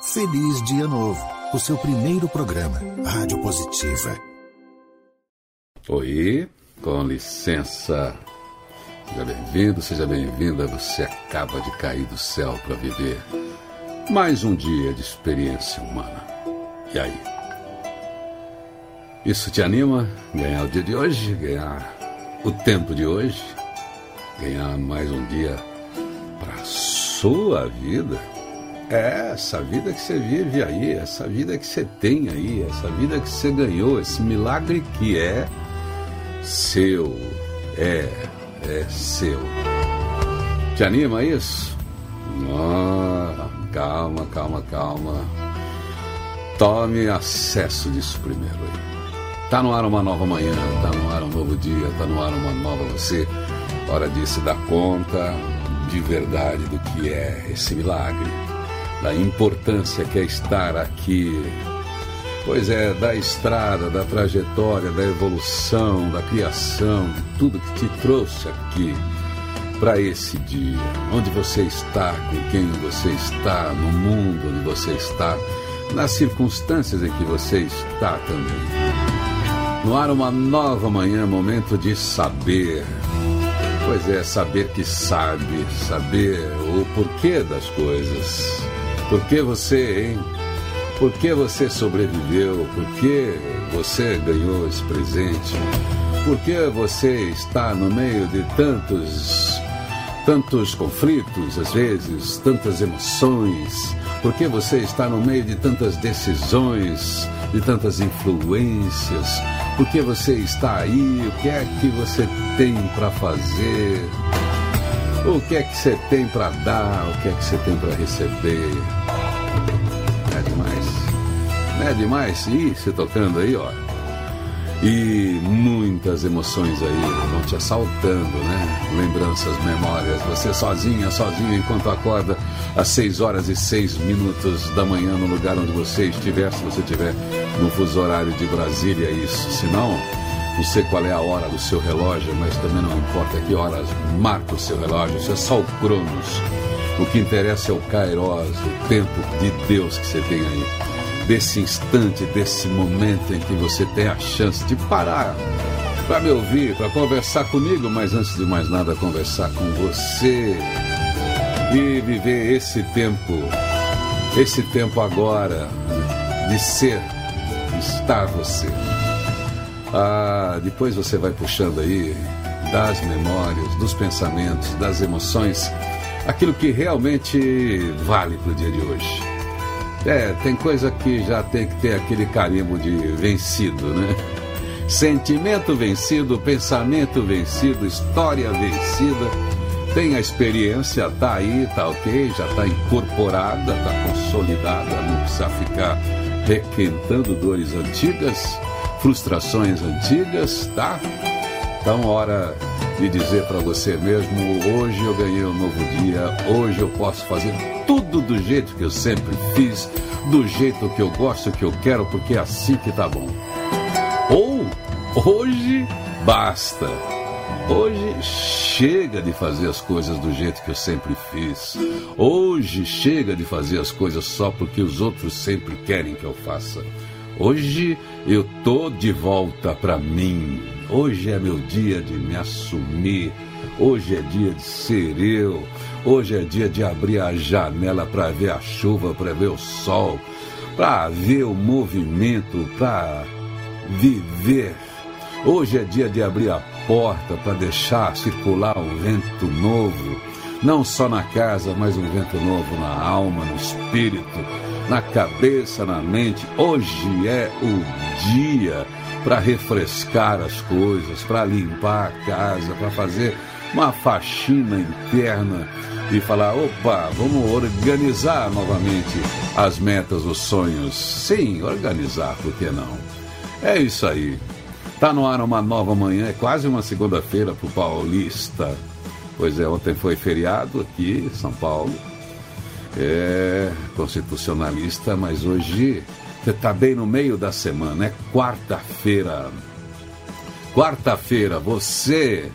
Feliz Dia Novo, o seu primeiro programa, Rádio Positiva. Oi, com licença. Seja bem-vindo, seja bem-vinda. Você acaba de cair do céu para viver mais um dia de experiência humana. E aí? Isso te anima? Ganhar o dia de hoje? Ganhar o tempo de hoje? Ganhar mais um dia para a sua vida? Essa vida que você vive aí, essa vida que você tem aí, essa vida que você ganhou, esse milagre que é seu, é seu. Te anima isso? Calma. Tome acesso disso primeiro aí. Tá no ar uma nova manhã, tá no ar um novo dia, tá no ar uma nova você. Hora de se dar conta de verdade do que é esse milagre, da importância que é estar aqui. Pois é, da estrada, da trajetória, da evolução, da criação, de tudo que te trouxe aqui para esse dia. Onde você está, com quem você está, no mundo onde você está, nas circunstâncias em que você está também. No ar uma nova manhã, momento de saber. Pois é, saber que sabe, saber o porquê das coisas. Por que você, hein? Por que você sobreviveu? Por que você ganhou esse presente? Por que você está no meio de tantos conflitos, às vezes, tantas emoções? Por que você está no meio de tantas decisões, de tantas influências? Por que você está aí? O que é que você tem para fazer? O que é que você tem para dar? O que é que você tem para receber? Não é demais? Não é demais? Ih, você tocando aí, ó. E muitas emoções aí vão te assaltando, né? Lembranças, memórias. Você sozinho enquanto acorda às 6h06 da manhã no lugar onde você estiver, se você estiver no fuso horário de Brasília, isso. Se não sei qual é a hora do seu relógio, mas também não importa que horas marca o seu relógio, isso é só o Cronos. O que interessa é o Kairos, o tempo de Deus que você tem aí. Desse instante, desse momento em que você tem a chance de parar para me ouvir, para conversar comigo, mas antes de mais nada, conversar com você e viver esse tempo agora de ser, de estar você. Depois você vai puxando aí das memórias, dos pensamentos, das emoções, aquilo que realmente vale para o dia de hoje. Tem coisa que já tem que ter aquele carimbo de vencido, né? Sentimento vencido, pensamento vencido, história vencida. Tem a experiência, tá aí, tá ok, já tá incorporada, tá consolidada, não precisa ficar requentando dores antigas, frustrações antigas, tá? Então, hora de dizer para você mesmo, hoje eu ganhei um novo dia, hoje eu posso fazer tudo do jeito que eu sempre fiz, do jeito que eu gosto, que eu quero, porque é assim que tá bom. Ou, hoje basta. Hoje chega de fazer as coisas do jeito que eu sempre fiz. Hoje chega de fazer as coisas só porque os outros sempre querem que eu faça. Hoje eu tô de volta pra mim. Hoje é meu dia de me assumir. Hoje é dia de ser eu. Hoje é dia de abrir a janela para ver a chuva, para ver o sol, para ver o movimento, para viver. Hoje é dia de abrir a porta para deixar circular um vento novo, não só na casa, mas um vento novo na alma, no espírito, na cabeça, na mente. Hoje é o dia para refrescar as coisas, para limpar a casa, para fazer uma faxina interna e falar, opa, vamos organizar novamente as metas, os sonhos. Sim, organizar, por que não? É isso aí. Tá no ar uma nova manhã, é quase uma segunda-feira pro paulista. Pois é, ontem foi feriado aqui em São Paulo. É constitucionalista, mas hoje você tá bem no meio da semana, é quarta-feira. Quarta-feira, você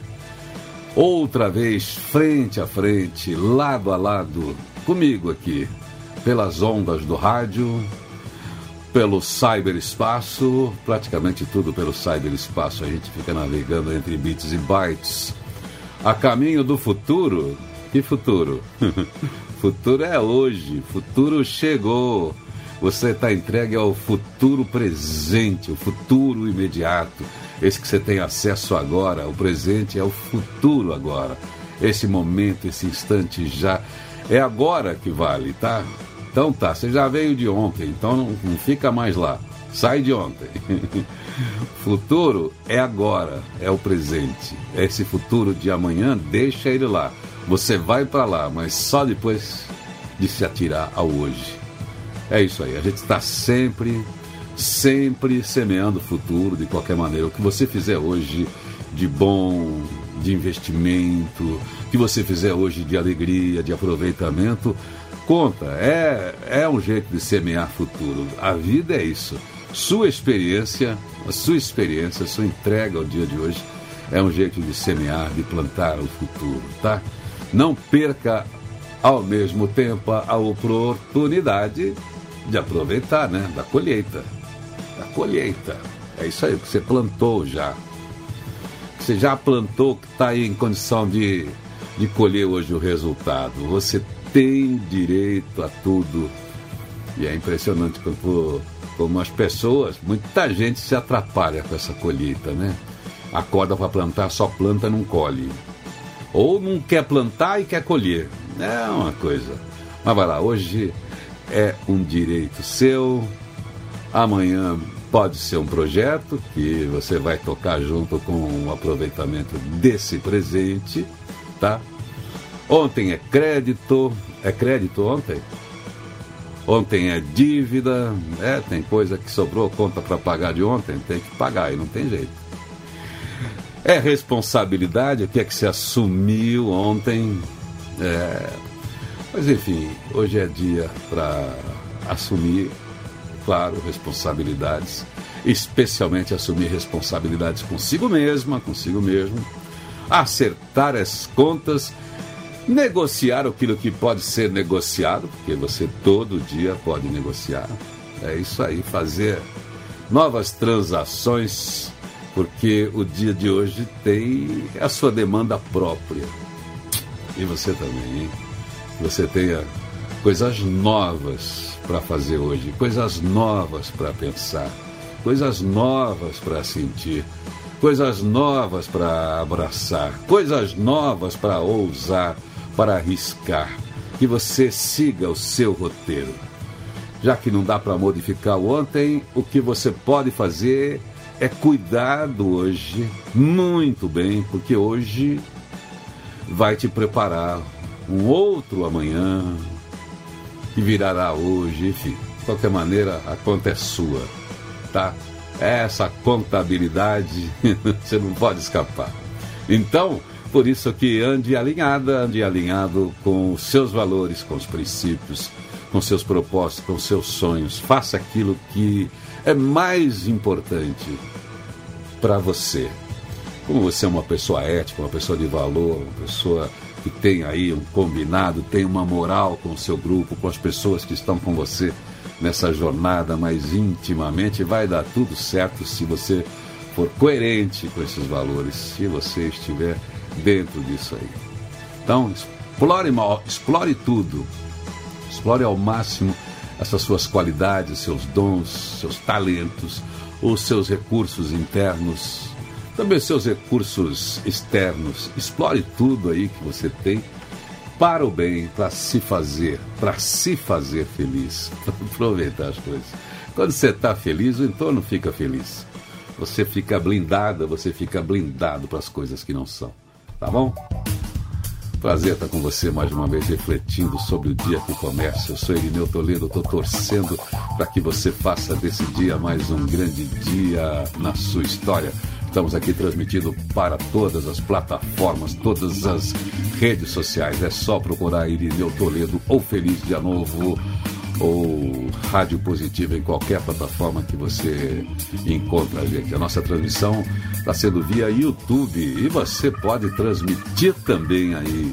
outra vez frente a frente, lado a lado, comigo aqui, pelas ondas do rádio, pelo cyberespaço, praticamente tudo pelo cyberespaço. A gente fica navegando entre bits e bytes, a caminho do futuro. Que futuro? Futuro é hoje, futuro chegou. Você está entregue ao futuro presente, o futuro imediato, esse que você tem acesso agora. O presente é o futuro agora. Esse momento, esse instante já é agora que vale, tá? Então tá, você já veio de ontem, então não fica mais lá. Sai de ontem. Futuro é agora, é o presente. Esse futuro de amanhã, deixa ele lá. Você vai para lá, mas só depois de se atirar ao hoje. É isso aí, a gente está sempre semeando o futuro de qualquer maneira. O que você fizer hoje de bom, de investimento, o que você fizer hoje de alegria, de aproveitamento, conta. É um jeito de semear futuro. A vida é isso. Sua experiência, sua entrega ao dia de hoje é um jeito de semear, de plantar o futuro, tá? Não perca ao mesmo tempo a oportunidade de aproveitar, né? Da colheita. É isso aí, que você plantou já. Você já plantou, que está aí em condição de colher hoje o resultado. Você tem direito a tudo. E é impressionante como as pessoas, muita gente se atrapalha com essa colheita, né? Acorda para plantar, só planta, não colhe. Ou não quer plantar e quer colher. É uma coisa. Mas vai lá, hoje é um direito seu. Amanhã pode ser um projeto que você vai tocar junto com o aproveitamento desse presente, tá? Ontem é crédito. É crédito ontem? Ontem é dívida. Tem coisa que sobrou, conta para pagar de ontem, tem que pagar e não tem jeito. É responsabilidade, o que é que você assumiu ontem? Mas enfim, hoje é dia para assumir, claro, responsabilidades, especialmente assumir responsabilidades consigo mesma, consigo mesmo, acertar as contas, negociar aquilo que pode ser negociado, porque você todo dia pode negociar. É isso aí, fazer novas transações, porque o dia de hoje tem a sua demanda própria. E você também, hein? Você tenha coisas novas para fazer hoje, coisas novas para pensar, coisas novas para sentir, coisas novas para abraçar, coisas novas para ousar, para arriscar. Que você siga o seu roteiro. Já que não dá para modificar o ontem, o que você pode fazer é cuidar do hoje muito bem, porque hoje vai te preparar um outro amanhã que virará hoje. Enfim, de qualquer maneira, a conta é sua, tá? Essa contabilidade você não pode escapar. Então, por isso que ande alinhado com os seus valores, com os princípios, com seus propósitos, com seus sonhos. Faça aquilo que é mais importante para você. Como você é uma pessoa ética, uma pessoa de valor, uma pessoa que tem aí um combinado, tem uma moral com o seu grupo, com as pessoas que estão com você nessa jornada mais intimamente, vai dar tudo certo se você for coerente com esses valores, se você estiver dentro disso aí. Então, explore tudo, explore ao máximo essas suas qualidades, seus dons, seus talentos, os seus recursos internos, também os seus recursos externos. Explore tudo aí que você tem para o bem, para se fazer feliz, para aproveitar as coisas. Quando você está feliz, o entorno fica feliz. Você fica blindada, você fica blindado para as coisas que não são. Tá bom? Prazer estar com você mais uma vez, refletindo sobre o dia que começa. Eu sou Irineu Toledo, estou torcendo para que você faça desse dia mais um grande dia na sua história. Estamos aqui transmitindo para todas as plataformas, todas as redes sociais. É só procurar Irineu Toledo ou Feliz Dia Novo ou Rádio Positivo em qualquer plataforma que você encontra a gente. A nossa transmissão está sendo via YouTube e você pode transmitir também aí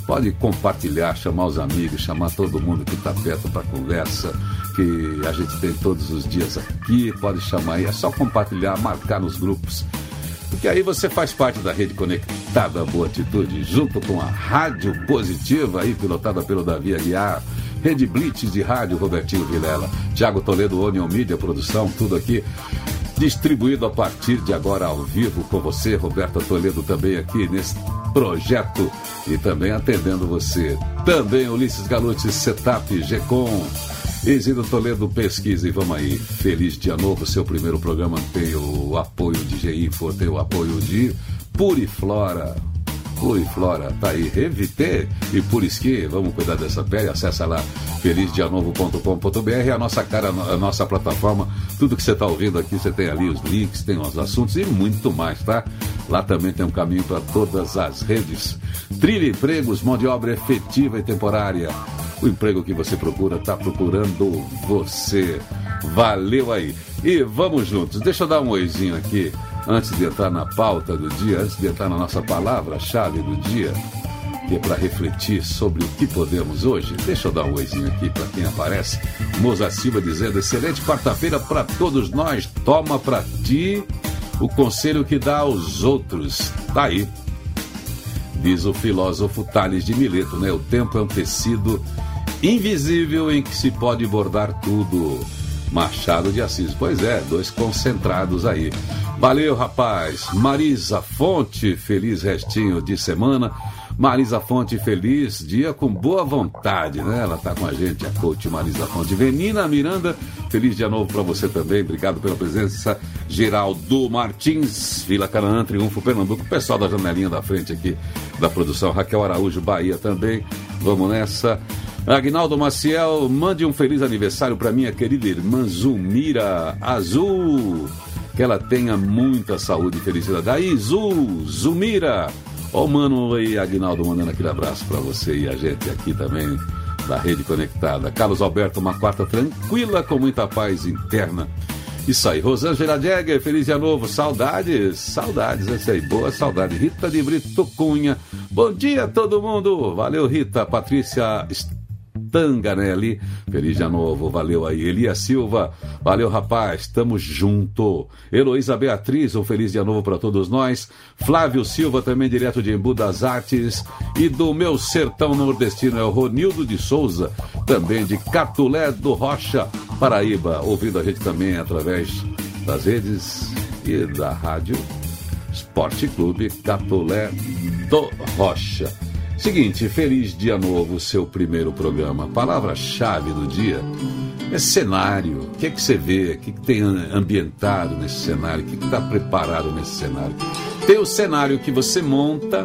Pode compartilhar, chamar os amigos, chamar todo mundo que está perto para conversa, que a gente tem todos os dias aqui. Pode chamar aí, é só compartilhar, marcar nos grupos. Porque aí você faz parte da Rede Conectada Boa Atitude, junto com a Rádio Positiva, aí pilotada pelo Davi Aguiar, Rede Blitz de Rádio, Robertinho Vilela, Thiago Toledo, Onion Media, produção, tudo aqui, distribuído a partir de agora ao vivo com você, Roberta Toledo, também aqui nesse projeto e também atendendo você. Também Ulisses Galucci, Setup, Gecom, Isidro Toledo, pesquisa, e vamos aí. Feliz dia novo, seu primeiro programa tem o apoio de G-Info, tem o apoio de Puriflora. Puriflora, tá aí, Revité e Purisqui, vamos cuidar dessa pele, acessa lá felizdianovo.com.br, a nossa cara, a nossa plataforma, tudo que você está ouvindo aqui, você tem ali os links, tem os assuntos e muito mais, tá? Lá também tem um caminho para todas as redes. Trilha Empregos, mão de obra efetiva e temporária. O emprego que você procura está procurando você. Valeu aí. E vamos juntos. Deixa eu dar um oizinho aqui, antes de entrar na pauta do dia, antes de entrar na nossa palavra-chave do dia, que é para refletir sobre o que podemos hoje. Deixa eu dar um oizinho aqui para quem aparece. Moza Silva dizendo, excelente quarta-feira para todos nós. Toma para ti o conselho que dá aos outros. Tá aí. Diz o filósofo Tales de Mileto, né? O tempo é um tecido invisível em que se pode bordar tudo. Machado de Assis. Pois é, dois concentrados aí. Valeu, rapaz. Marisa Fonte, feliz restinho de semana. Marisa Fonte, feliz dia com boa vontade, né? Ela tá com a gente, a coach Marisa Fonte. Venina Miranda, feliz dia novo para você também. Obrigado pela presença. Geraldo Martins, Vila Canaã, Triunfo, Pernambuco. O pessoal da janelinha da frente aqui da produção. Raquel Araújo, Bahia também. Vamos nessa. Agnaldo Maciel, mande um feliz aniversário para minha querida irmã Zumira Azul. Que ela tenha muita saúde e felicidade. Aí, Zumira. Ó, o mano aí, Agnaldo, mandando aquele abraço para você e a gente aqui também da Rede Conectada. Carlos Alberto, uma quarta tranquila com muita paz interna. Isso aí. Rosângela Jäger, feliz dia novo. Saudades, essa aí, boa saudade. Rita de Brito Cunha, bom dia todo mundo. Valeu, Rita. Patrícia Tanganelli, feliz dia novo, valeu aí. Elias Silva, valeu, rapaz, tamo junto. Heloísa Beatriz, um feliz dia novo para todos nós. Flávio Silva, também direto de Embu das Artes e do meu sertão nordestino, é o Ronildo de Souza, também de Catulé do Rocha, Paraíba, ouvindo a gente também através das redes e da rádio Esporte Clube Catulé do Rocha. Seguinte, feliz dia novo, seu primeiro programa. Palavra-chave do dia é cenário. O que é que você vê? O que tem ambientado nesse cenário? O que está preparado nesse cenário? Tem o cenário que você monta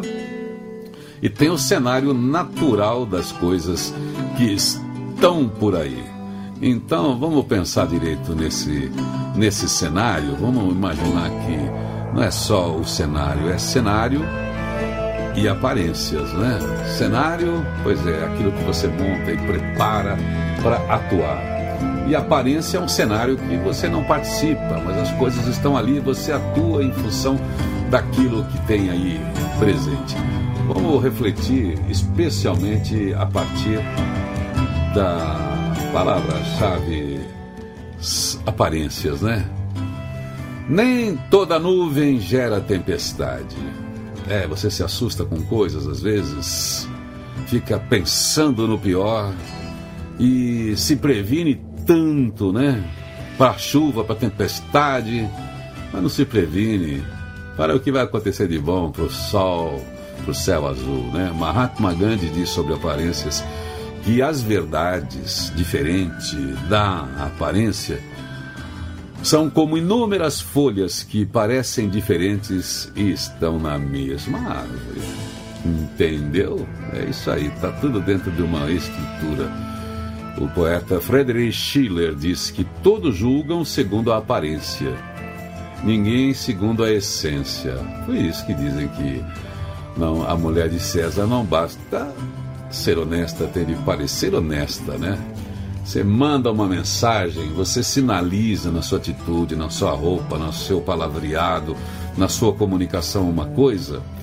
e tem o cenário natural das coisas que estão por aí. Então, vamos pensar direito nesse cenário. Vamos imaginar que não é só o cenário, é cenário e aparências, né? Cenário, pois é, aquilo que você monta e prepara para atuar. E aparência é um cenário que você não participa, mas as coisas estão ali, você atua em função daquilo que tem aí presente. Vamos refletir especialmente a partir da palavra-chave aparências, né? Nem toda nuvem gera tempestade. Você se assusta com coisas às vezes, fica pensando no pior e se previne tanto, né? Para chuva, para tempestade, mas não se previne para o que vai acontecer de bom, para o sol, para o céu azul, né? Mahatma Gandhi diz sobre aparências que as verdades diferentes da aparência são como inúmeras folhas que parecem diferentes e estão na mesma árvore. Entendeu? É isso aí, está tudo dentro de uma estrutura. O poeta Friedrich Schiller diz que todos julgam segundo a aparência, ninguém segundo a essência. Foi isso que dizem que não, a mulher de César não basta ser honesta, tem de parecer honesta, né? Você manda uma mensagem, você sinaliza na sua atitude, na sua roupa, no seu palavreado, na sua comunicação uma coisa,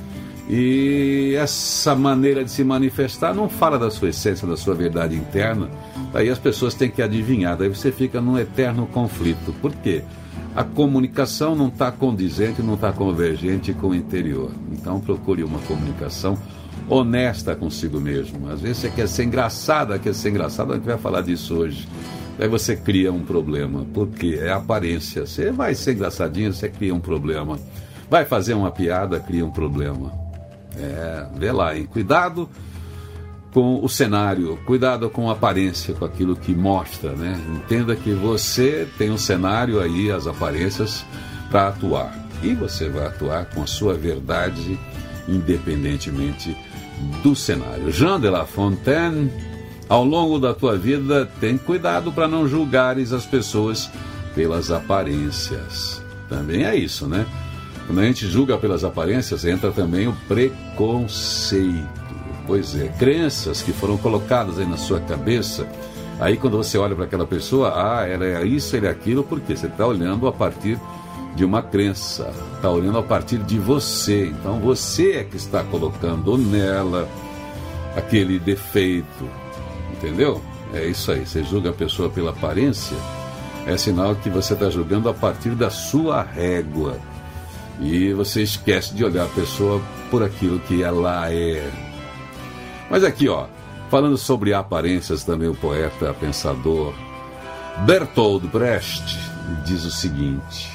E essa maneira de se manifestar não fala da sua essência, da sua verdade interna. Daí as pessoas têm que adivinhar, daí você fica num eterno conflito. Por quê? A comunicação não está condizente, não está convergente com o interior. Então procure uma comunicação honesta consigo mesmo. Às vezes você quer ser engraçada, a gente vai falar disso hoje. Daí você cria um problema. Por quê? É aparência. Você vai ser engraçadinho, você cria um problema. Vai fazer uma piada, cria um problema. Vê lá, hein? Cuidado com o cenário, cuidado com a aparência, com aquilo que mostra, né? Entenda que você tem um cenário aí, as aparências, para atuar. E você vai atuar com a sua verdade, independentemente do cenário. Jean de La Fontaine, ao longo da tua vida, tem cuidado para não julgares as pessoas pelas aparências. Também é isso, né? Quando a gente julga pelas aparências, entra também o preconceito. Pois é, crenças que foram colocadas aí na sua cabeça. Aí quando você olha para aquela pessoa, ela é isso, ele é aquilo, porque você está olhando a partir de uma crença, está olhando a partir de você. Então você é que está colocando nela aquele defeito, entendeu? É isso aí, você julga a pessoa pela aparência, é sinal que você está julgando a partir da sua régua. E você esquece de olhar a pessoa por aquilo que ela é. Mas aqui, falando sobre aparências, também o poeta, pensador Bertolt Brecht diz o seguinte: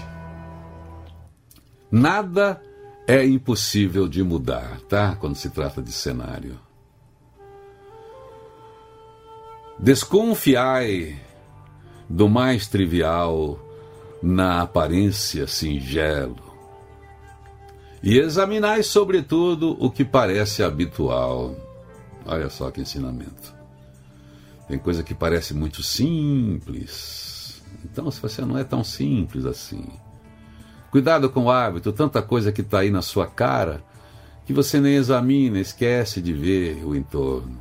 nada é impossível de mudar, tá? Quando se trata de cenário. Desconfiai do mais trivial na aparência singelo, e examinai sobretudo o que parece habitual. Olha só que ensinamento. Tem coisa que parece muito simples. Então, se você não é tão simples assim, cuidado com o hábito, tanta coisa que está aí na sua cara, que você nem examina, esquece de ver o entorno.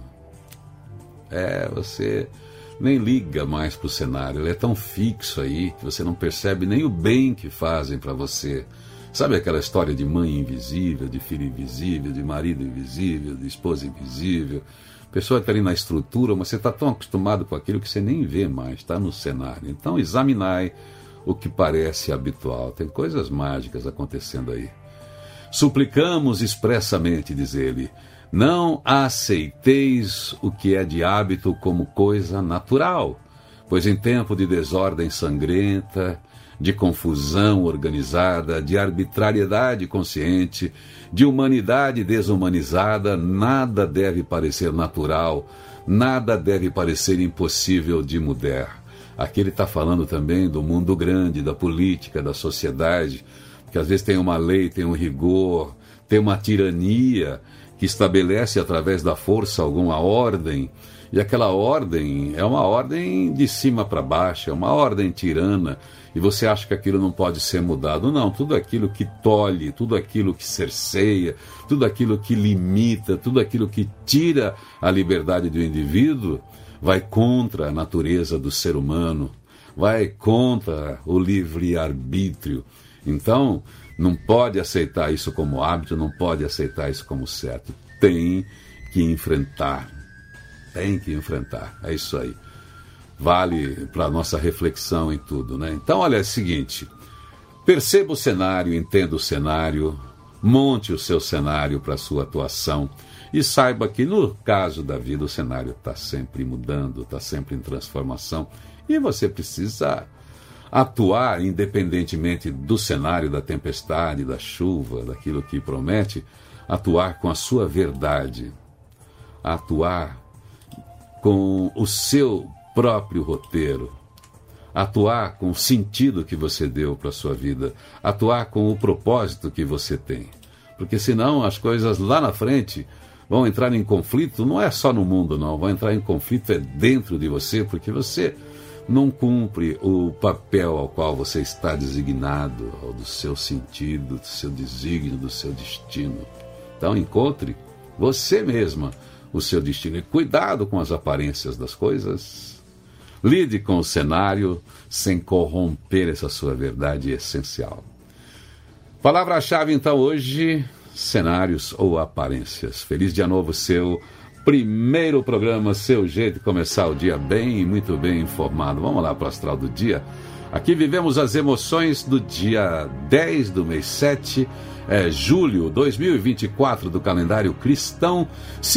Você nem liga mais para o cenário, ele é tão fixo aí, que você não percebe nem o bem que fazem para você. Sabe aquela história de mãe invisível, de filho invisível, de marido invisível, de esposa invisível? A pessoa está ali na estrutura, mas você está tão acostumado com aquilo que você nem vê mais, está no cenário. Então examinai o que parece habitual. Tem coisas mágicas acontecendo aí. Suplicamos expressamente, diz ele, não aceiteis o que é de hábito como coisa natural, pois em tempo de desordem sangrenta, de confusão organizada, de arbitrariedade consciente, de humanidade desumanizada, nada deve parecer natural, nada deve parecer impossível de mudar. Aqui ele está falando também do mundo grande, da política, da sociedade, que às vezes tem uma lei, tem um rigor, tem uma tirania que estabelece através da força alguma ordem, e aquela ordem é uma ordem de cima para baixo, é uma ordem tirana, e você acha que aquilo não pode ser mudado. Não, tudo aquilo que tolhe, tudo aquilo que cerceia, tudo aquilo que limita, tudo aquilo que tira a liberdade do indivíduo, vai contra a natureza do ser humano, vai contra o livre-arbítrio. Então, não pode aceitar isso como hábito, não pode aceitar isso como certo. Tem que enfrentar. Tem que enfrentar. É isso aí. Vale para a nossa reflexão em tudo, né? Então, olha, é o seguinte. Perceba o cenário, entenda o cenário, monte o seu cenário para a sua atuação e saiba que, no caso da vida, o cenário está sempre mudando, está sempre em transformação e você precisa atuar independentemente do cenário, da tempestade, da chuva, daquilo que promete, atuar com a sua verdade, atuar com o seu próprio roteiro, atuar com o sentido que você deu para a sua vida, atuar com o propósito que você tem. Porque senão as coisas lá na frente vão entrar em conflito, não é só no mundo não, vão entrar em conflito dentro de você, porque você não cumpre o papel ao qual você está designado, ao do seu sentido, do seu desígnio, do seu destino. Então encontre você mesma o seu destino e cuidado com as aparências das coisas. Lide com o cenário sem corromper essa sua verdade essencial. Palavra-chave, então, hoje, cenários ou aparências. Feliz dia novo, seu primeiro programa, seu jeito de começar o dia bem e muito bem informado. Vamos lá para o astral do dia. Aqui vivemos as emoções do dia 10 do mês 7, julho 2024 do calendário cristão,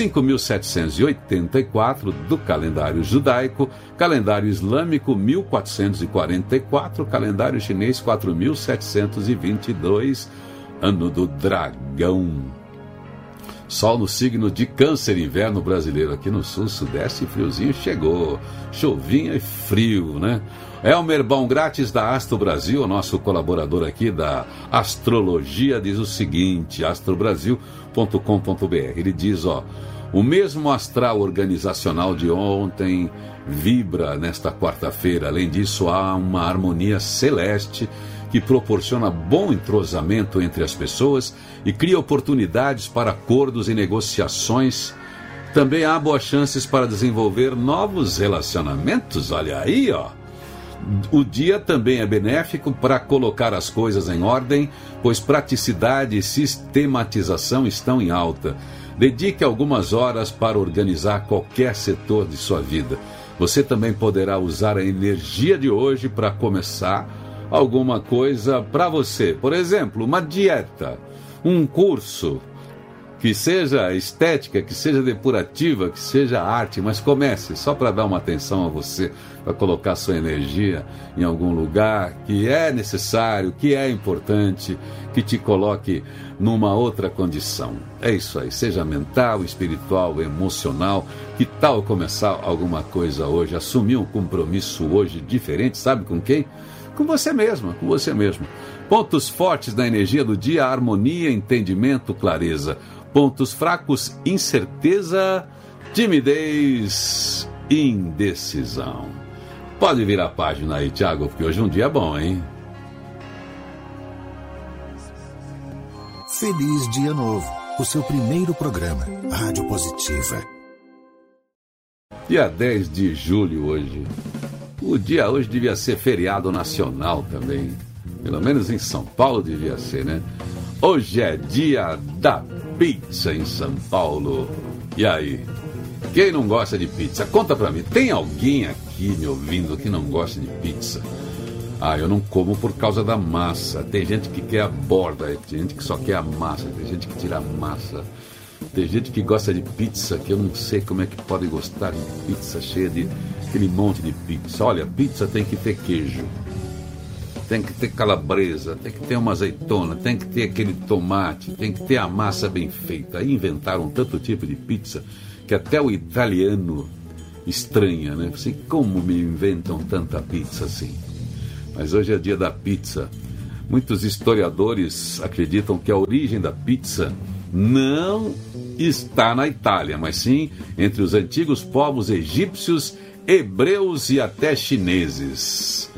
5.784 do calendário judaico, calendário islâmico 1444, calendário chinês 4.722, ano do dragão. Sol no signo de Câncer, inverno brasileiro. Aqui no sul, sudeste, friozinho chegou. Chuvinha e frio, né? Elmer Bom Grátis, da Astro Brasil, nosso colaborador aqui da astrologia, diz o seguinte, astrobrasil.com.br. Ele diz, o mesmo astral organizacional de ontem vibra nesta quarta-feira. Além disso, há uma harmonia celeste que proporciona bom entrosamento entre as pessoas e cria oportunidades para acordos e negociações. Também há boas chances para desenvolver novos relacionamentos. Olha aí, O dia também é benéfico para colocar as coisas em ordem, pois praticidade e sistematização estão em alta. Dedique algumas horas para organizar qualquer setor de sua vida. Você também poderá usar a energia de hoje para começar alguma coisa para você. Por exemplo, uma dieta, um curso, que seja estética, que seja depurativa, que seja arte, mas comece só para dar uma atenção a você, para colocar sua energia em algum lugar que é necessário, que é importante, que te coloque numa outra condição. É isso aí, seja mental, espiritual, emocional. Que tal começar alguma coisa hoje, assumir um compromisso hoje diferente, sabe com quem? Com você mesma, com você mesmo. Pontos fortes da energia do dia: harmonia, entendimento, clareza. Pontos fracos: incerteza, timidez, indecisão. Pode virar a página aí, Thiago, porque hoje um dia é bom, hein? Feliz Dia Novo, o seu primeiro programa, Rádio Positiva. Dia 10 de julho hoje. O dia hoje devia ser feriado nacional também. Pelo menos em São Paulo devia ser, né? Hoje é dia da pizza em São Paulo. E aí? Quem não gosta de pizza? Conta pra mim. Tem alguém aqui me ouvindo que não gosta de pizza? Eu não como por causa da massa. Tem gente que quer a borda, tem gente que só quer a massa, tem gente que tira a massa. Tem gente que gosta de pizza, que eu não sei como é que pode gostar de pizza cheia de aquele monte de pizza. Olha, pizza tem que ter queijo, tem que ter calabresa, tem que ter uma azeitona, tem que ter aquele tomate, tem que ter a massa bem feita. Aí inventaram tanto tipo de pizza que até o italiano estranha, né? Assim, como me inventam tanta pizza assim? Mas hoje é dia da pizza. Muitos historiadores acreditam que a origem da pizza não está na Itália, mas sim entre os antigos povos egípcios, hebreus e até chineses.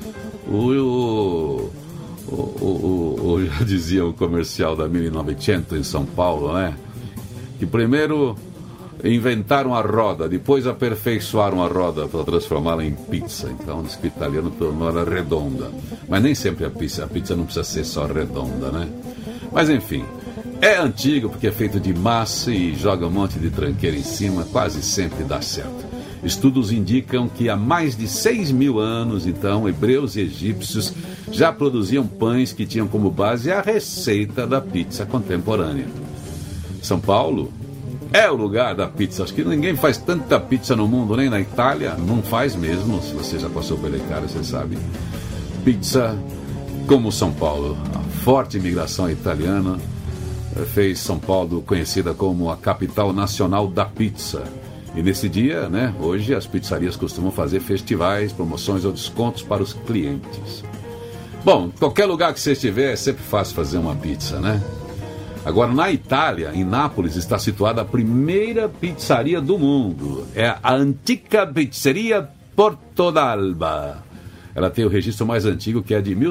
Já dizia o comercial da 1900 em São Paulo, né? Que primeiro inventaram a roda, depois aperfeiçoaram a roda para transformá-la em pizza. Então diz que o italiano tornou ela redonda. Mas nem sempre a pizza não precisa ser só redonda, né? Mas enfim, é antigo porque é feito de massa e joga um monte de tranqueira em cima, quase sempre dá certo. Estudos indicam que há mais de 6.000 anos, então, hebreus e egípcios já produziam pães que tinham como base a receita da pizza contemporânea. São Paulo é o lugar da pizza. Acho que ninguém faz tanta pizza no mundo, nem na Itália. Não faz mesmo. Se você já passou pela Itália, você sabe. Pizza como São Paulo. A forte imigração italiana fez São Paulo conhecida como a capital nacional da pizza. E nesse dia, né, hoje as pizzarias costumam fazer festivais, promoções ou descontos para os clientes. Bom, qualquer lugar que você estiver, é sempre fácil fazer uma pizza, né? Agora, na Itália, em Nápoles, está situada a primeira pizzaria do mundo. É a Antica Pizzeria Porto d'Alba. Ela tem o registro mais antigo, que é de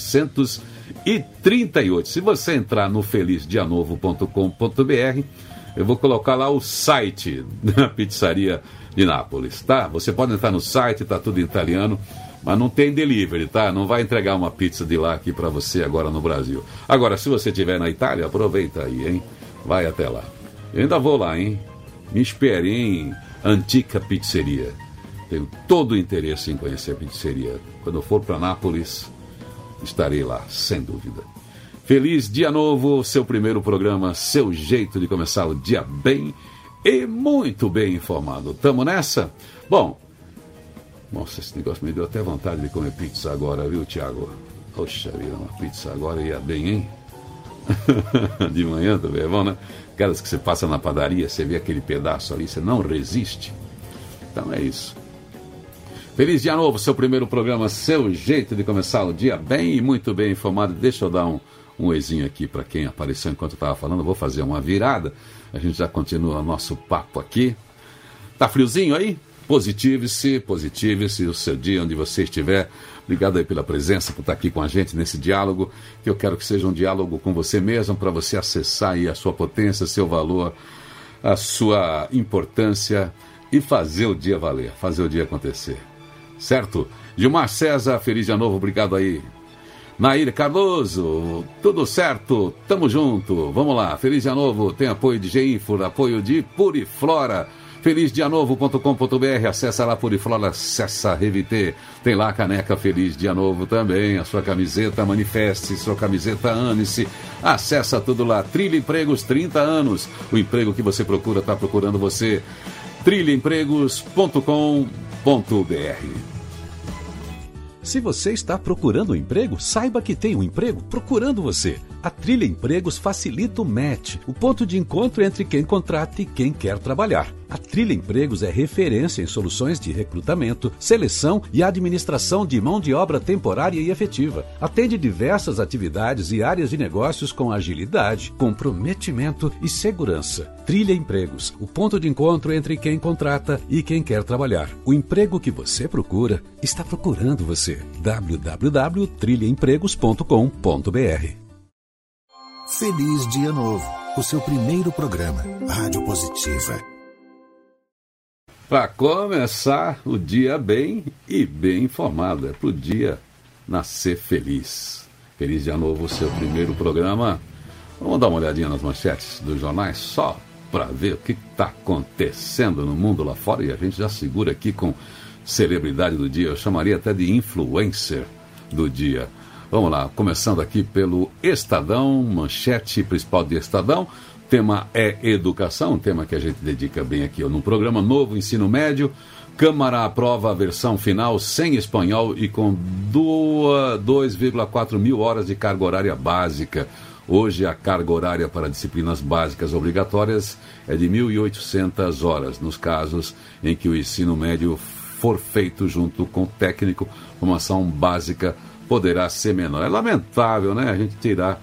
1738. Se você entrar no felizdianovo.com.br, eu vou colocar lá o site da pizzaria de Nápoles, tá? Você pode entrar no site, tá tudo em italiano, mas não tem delivery, tá? Não vai entregar uma pizza de lá aqui para você agora no Brasil. Agora, se você estiver na Itália, aproveita aí, hein? Vai até lá. Eu ainda vou lá, hein? Me espere em Antica Pizzeria. Tenho todo o interesse em conhecer a pizzeria. Quando eu for para Nápoles, estarei lá, sem dúvida. Feliz dia novo, seu primeiro programa, seu jeito de começar o dia bem e muito bem informado. Tamo nessa? Bom, nossa, esse negócio me deu até vontade de comer pizza agora, viu, Thiago? Poxa vida, uma pizza agora ia bem, hein? De manhã também é bom, né? Aquelas que você passa na padaria, você vê aquele pedaço ali, você não resiste. Então é isso. Feliz dia novo, seu primeiro programa, seu jeito de começar o dia bem e muito bem informado. Deixa eu dar um oizinho aqui para quem apareceu enquanto eu estava falando. Eu vou fazer uma virada, a gente já continua nosso papo aqui. Tá friozinho aí? Positive-se o seu dia onde você estiver. Obrigado aí pela presença, por estar aqui com a gente nesse diálogo, que eu quero que seja um diálogo com você mesmo, para você acessar aí a sua potência, seu valor, a sua importância e fazer o dia valer, fazer o dia acontecer. Certo? Gilmar César, feliz dia novo, obrigado aí. Nair Cardoso, tudo certo, tamo junto, vamos lá, feliz dia novo, tem apoio de Geinfor, apoio de Puriflora, felizdianovo.com.br, acessa lá Puriflora, acessa Revité, tem lá a caneca Feliz Dia Novo também, a sua camiseta Manifeste, sua camiseta Ame-se, acessa tudo lá, Trilha Empregos, 30 anos, o emprego que você procura está procurando você, trilhaempregos.com.br. Se você está procurando um emprego, saiba que tem um emprego procurando você. A Trilha Empregos facilita o match, o ponto de encontro entre quem contrata e quem quer trabalhar. A Trilha Empregos é referência em soluções de recrutamento, seleção e administração de mão de obra temporária e efetiva. Atende diversas atividades e áreas de negócios com agilidade, comprometimento e segurança. Trilha Empregos, o ponto de encontro entre quem contrata e quem quer trabalhar. O emprego que você procura está procurando você. www.trilhaempregos.com.br. Feliz Dia Novo, o seu primeiro programa, Rádio Positiva. Para começar o dia bem e bem informado, é para o dia nascer feliz. Feliz Dia Novo, o seu primeiro programa. Vamos dar uma olhadinha nas manchetes dos jornais, só para ver o que está acontecendo no mundo lá fora, e a gente já segura aqui com celebridade do dia, eu chamaria até de influencer do dia. Vamos lá, começando aqui pelo Estadão, manchete principal de Estadão, o tema é educação, um tema que a gente dedica bem aqui no programa Novo Ensino Médio. Câmara aprova a versão final sem espanhol e com 2,4 mil horas de carga horária básica. Hoje a carga horária para disciplinas básicas obrigatórias é de 1.800 horas, nos casos em que o ensino médio for feito junto com o técnico, formação básica poderá ser menor. É lamentável, né, a gente tirar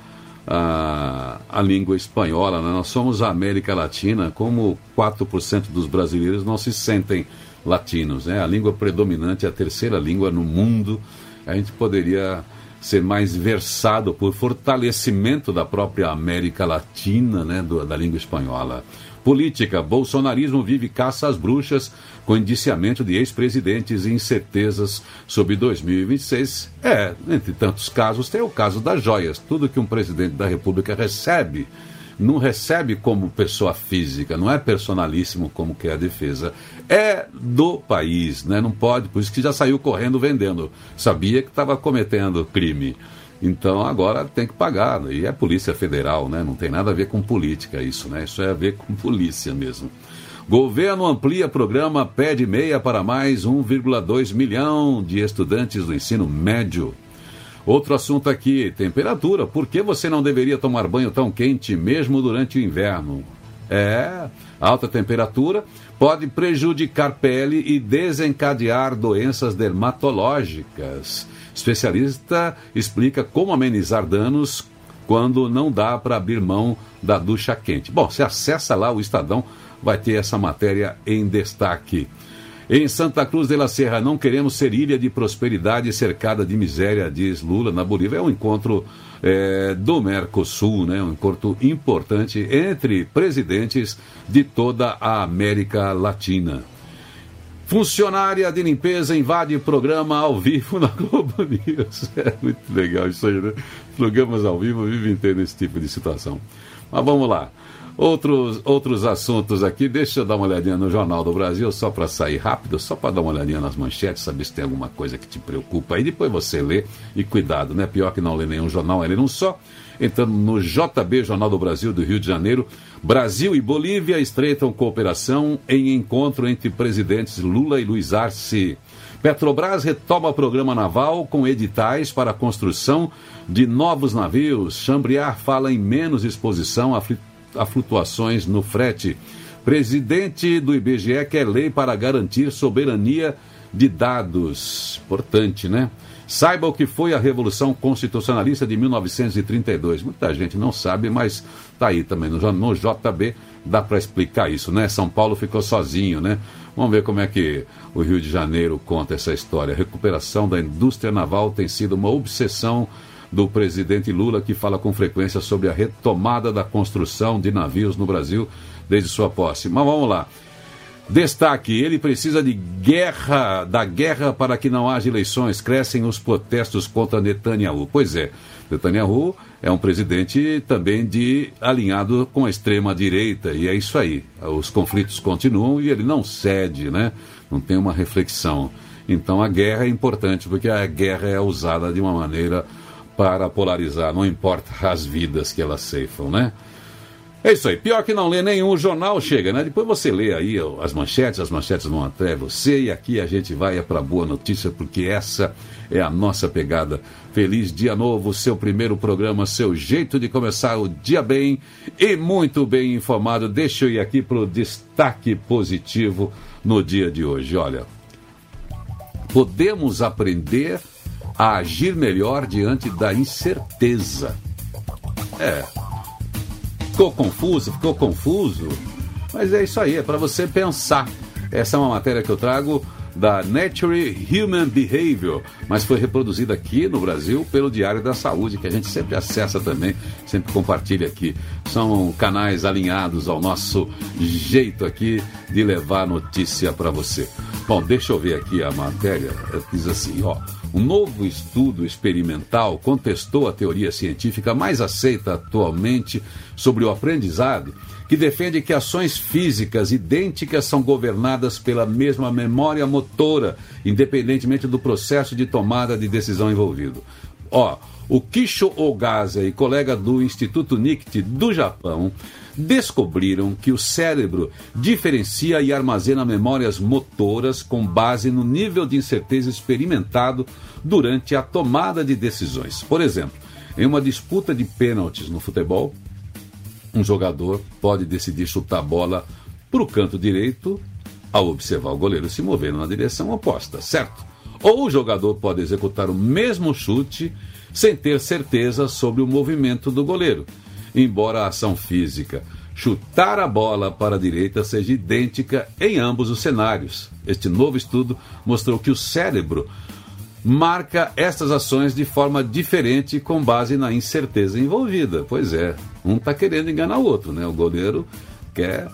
a língua espanhola, né? Nós somos a América Latina, como 4% dos brasileiros não se sentem latinos, né? A língua predominante é a terceira língua no mundo. A gente poderia ser mais versado por fortalecimento da própria América Latina, né, da língua espanhola. Política, bolsonarismo vive caça às bruxas com indiciamento de ex-presidentes e incertezas sobre 2026. Entre tantos casos, tem o caso das joias. Tudo que um presidente da República recebe, não recebe como pessoa física, não é personalíssimo como que é a defesa. É do país, né? Não pode, por isso que já saiu correndo vendendo. Sabia que estava cometendo crime. Então agora tem que pagar, né? E é Polícia Federal, né? Não tem nada a ver com política isso, né? Isso é a ver com polícia mesmo. Governo amplia programa Pede Meia para mais 1,2 milhão de estudantes do ensino médio. Outro assunto aqui, temperatura. Por que você não deveria tomar banho tão quente mesmo durante o inverno? Alta temperatura pode prejudicar pele e desencadear doenças dermatológicas. Especialista explica como amenizar danos quando não dá para abrir mão da ducha quente. Bom, você acessa lá o Estadão, vai ter essa matéria em destaque. Em Santa Cruz de la Serra, não queremos ser ilha de prosperidade cercada de miséria, diz Lula na Bolívia. É um encontro do Mercosul, né? Um encontro importante entre presidentes de toda a América Latina. Funcionária de limpeza invade programa ao vivo na Globo News. É muito legal isso aí, né? Programas ao vivo vivem tendo esse tipo de situação. Mas vamos lá. Outros assuntos aqui, deixa eu dar uma olhadinha no Jornal do Brasil, só para sair rápido, só para dar uma olhadinha nas manchetes, saber se tem alguma coisa que te preocupa. Aí depois você lê, e cuidado, né? Pior que não lê nenhum jornal, é ler um só. Entrando no JB, Jornal do Brasil, do Rio de Janeiro, Brasil e Bolívia estreitam cooperação em encontro entre presidentes Lula e Luiz Arce. Petrobras retoma programa naval com editais para a construção de novos navios. Chambriard fala em menos exposição a flutuações no frete. Presidente do IBGE quer lei para garantir soberania de dados. Importante, né? Saiba o que foi a Revolução Constitucionalista de 1932. Muita gente não sabe, mas tá aí também no JB, dá para explicar isso, né? São Paulo ficou sozinho, né? Vamos ver como é que o Rio de Janeiro conta essa história. A recuperação da indústria naval tem sido uma obsessão do presidente Lula, que fala com frequência sobre a retomada da construção de navios no Brasil desde sua posse. Mas vamos lá. Destaque, ele precisa de da guerra para que não haja eleições. Crescem os protestos contra Netanyahu. Pois é, Netanyahu é um presidente também alinhado com a extrema-direita, e é isso aí. Os conflitos continuam e ele não cede, né? Não tem uma reflexão. Então a guerra é importante, porque a guerra é usada de uma maneira para polarizar, não importa as vidas que elas ceifam, né? É isso aí, pior que não lê nenhum jornal, chega, né? Depois você lê aí as manchetes vão até você, e aqui a gente vai para a boa notícia, porque essa é a nossa pegada. Feliz dia novo, seu primeiro programa, seu jeito de começar o dia bem e muito bem informado. Deixa eu ir aqui para o destaque positivo no dia de hoje. Olha, podemos aprender a agir melhor diante da incerteza. Ficou confuso, mas é isso aí, é para você pensar. Essa é uma matéria que eu trago da Nature Human Behavior, mas foi reproduzida aqui no Brasil pelo Diário da Saúde, que a gente sempre acessa também, sempre compartilha aqui. São canais alinhados ao nosso jeito aqui de levar notícia para você. Bom, deixa eu ver aqui a matéria. Diz assim, um novo estudo experimental contestou a teoria científica mais aceita atualmente sobre o aprendizado, que defende que ações físicas idênticas são governadas pela mesma memória motora, independentemente do processo de tomada de decisão envolvido. O Kisho Ogasa e colega do Instituto NICT do Japão descobriram que o cérebro diferencia e armazena memórias motoras com base no nível de incerteza experimentado durante a tomada de decisões. Por exemplo, em uma disputa de pênaltis no futebol, um jogador pode decidir chutar a bola para o canto direito ao observar o goleiro se movendo na direção oposta, certo? Ou o jogador pode executar o mesmo chute sem ter certeza sobre o movimento do goleiro. Embora a ação física, chutar a bola para a direita, seja idêntica em ambos os cenários. Este novo estudo mostrou que o cérebro marca estas ações de forma diferente com base na incerteza envolvida. Pois é, um está querendo enganar o outro, né? O goleiro quer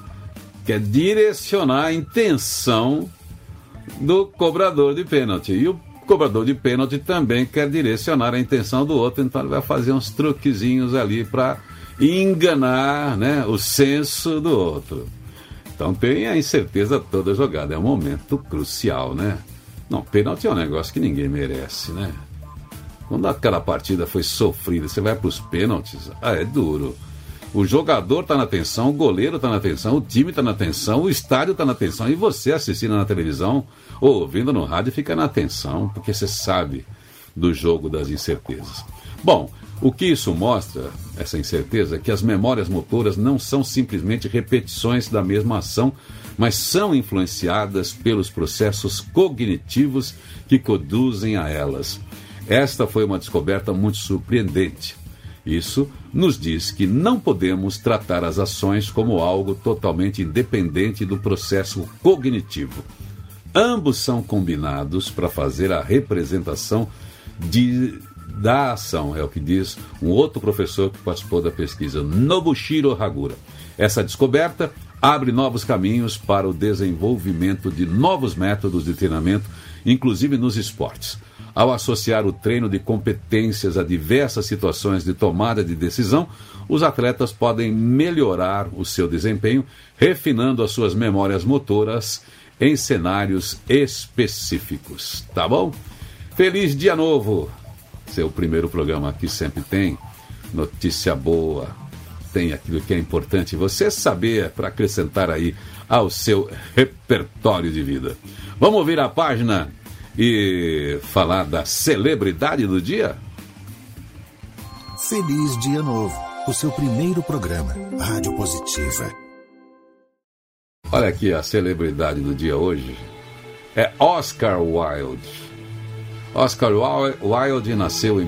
direcionar a intenção do cobrador de pênalti. E o cobrador de pênalti também quer direcionar a intenção do outro, então ele vai fazer uns truquezinhos ali para enganar, né, o senso do outro. Então tem a incerteza toda jogada, é um momento crucial, né? Não, pênalti é um negócio que ninguém merece, né? Quando aquela partida foi sofrida, você vai para os pênaltis, é duro. O jogador está na tensão, o goleiro está na tensão, o time está na tensão, o estádio está na tensão, e você assistindo na televisão ou ouvindo no rádio fica na tensão, porque você sabe do jogo das incertezas. Bom, o que isso mostra, essa incerteza, é que as memórias motoras não são simplesmente repetições da mesma ação, mas são influenciadas pelos processos cognitivos que conduzem a elas. Esta foi uma descoberta muito surpreendente. Isso nos diz que não podemos tratar as ações como algo totalmente independente do processo cognitivo. Ambos são combinados para fazer a representação da ação, é o que diz um outro professor que participou da pesquisa, Nobushiro Hagura. Essa descoberta abre novos caminhos para o desenvolvimento de novos métodos de treinamento inclusive nos esportes. Ao associar o treino de competências a diversas situações de tomada de decisão, os atletas podem melhorar o seu desempenho, refinando as suas memórias motoras em cenários específicos. Tá bom? Feliz Dia Novo! Seu primeiro programa aqui sempre tem notícia boa, tem aquilo que é importante você saber para acrescentar aí ao seu repertório de vida. Vamos ouvir a página e falar da celebridade do dia? Feliz Dia Novo, o seu primeiro programa, Rádio Positiva. Olha aqui, a celebridade do dia hoje é Oscar Wilde. Oscar Wilde nasceu em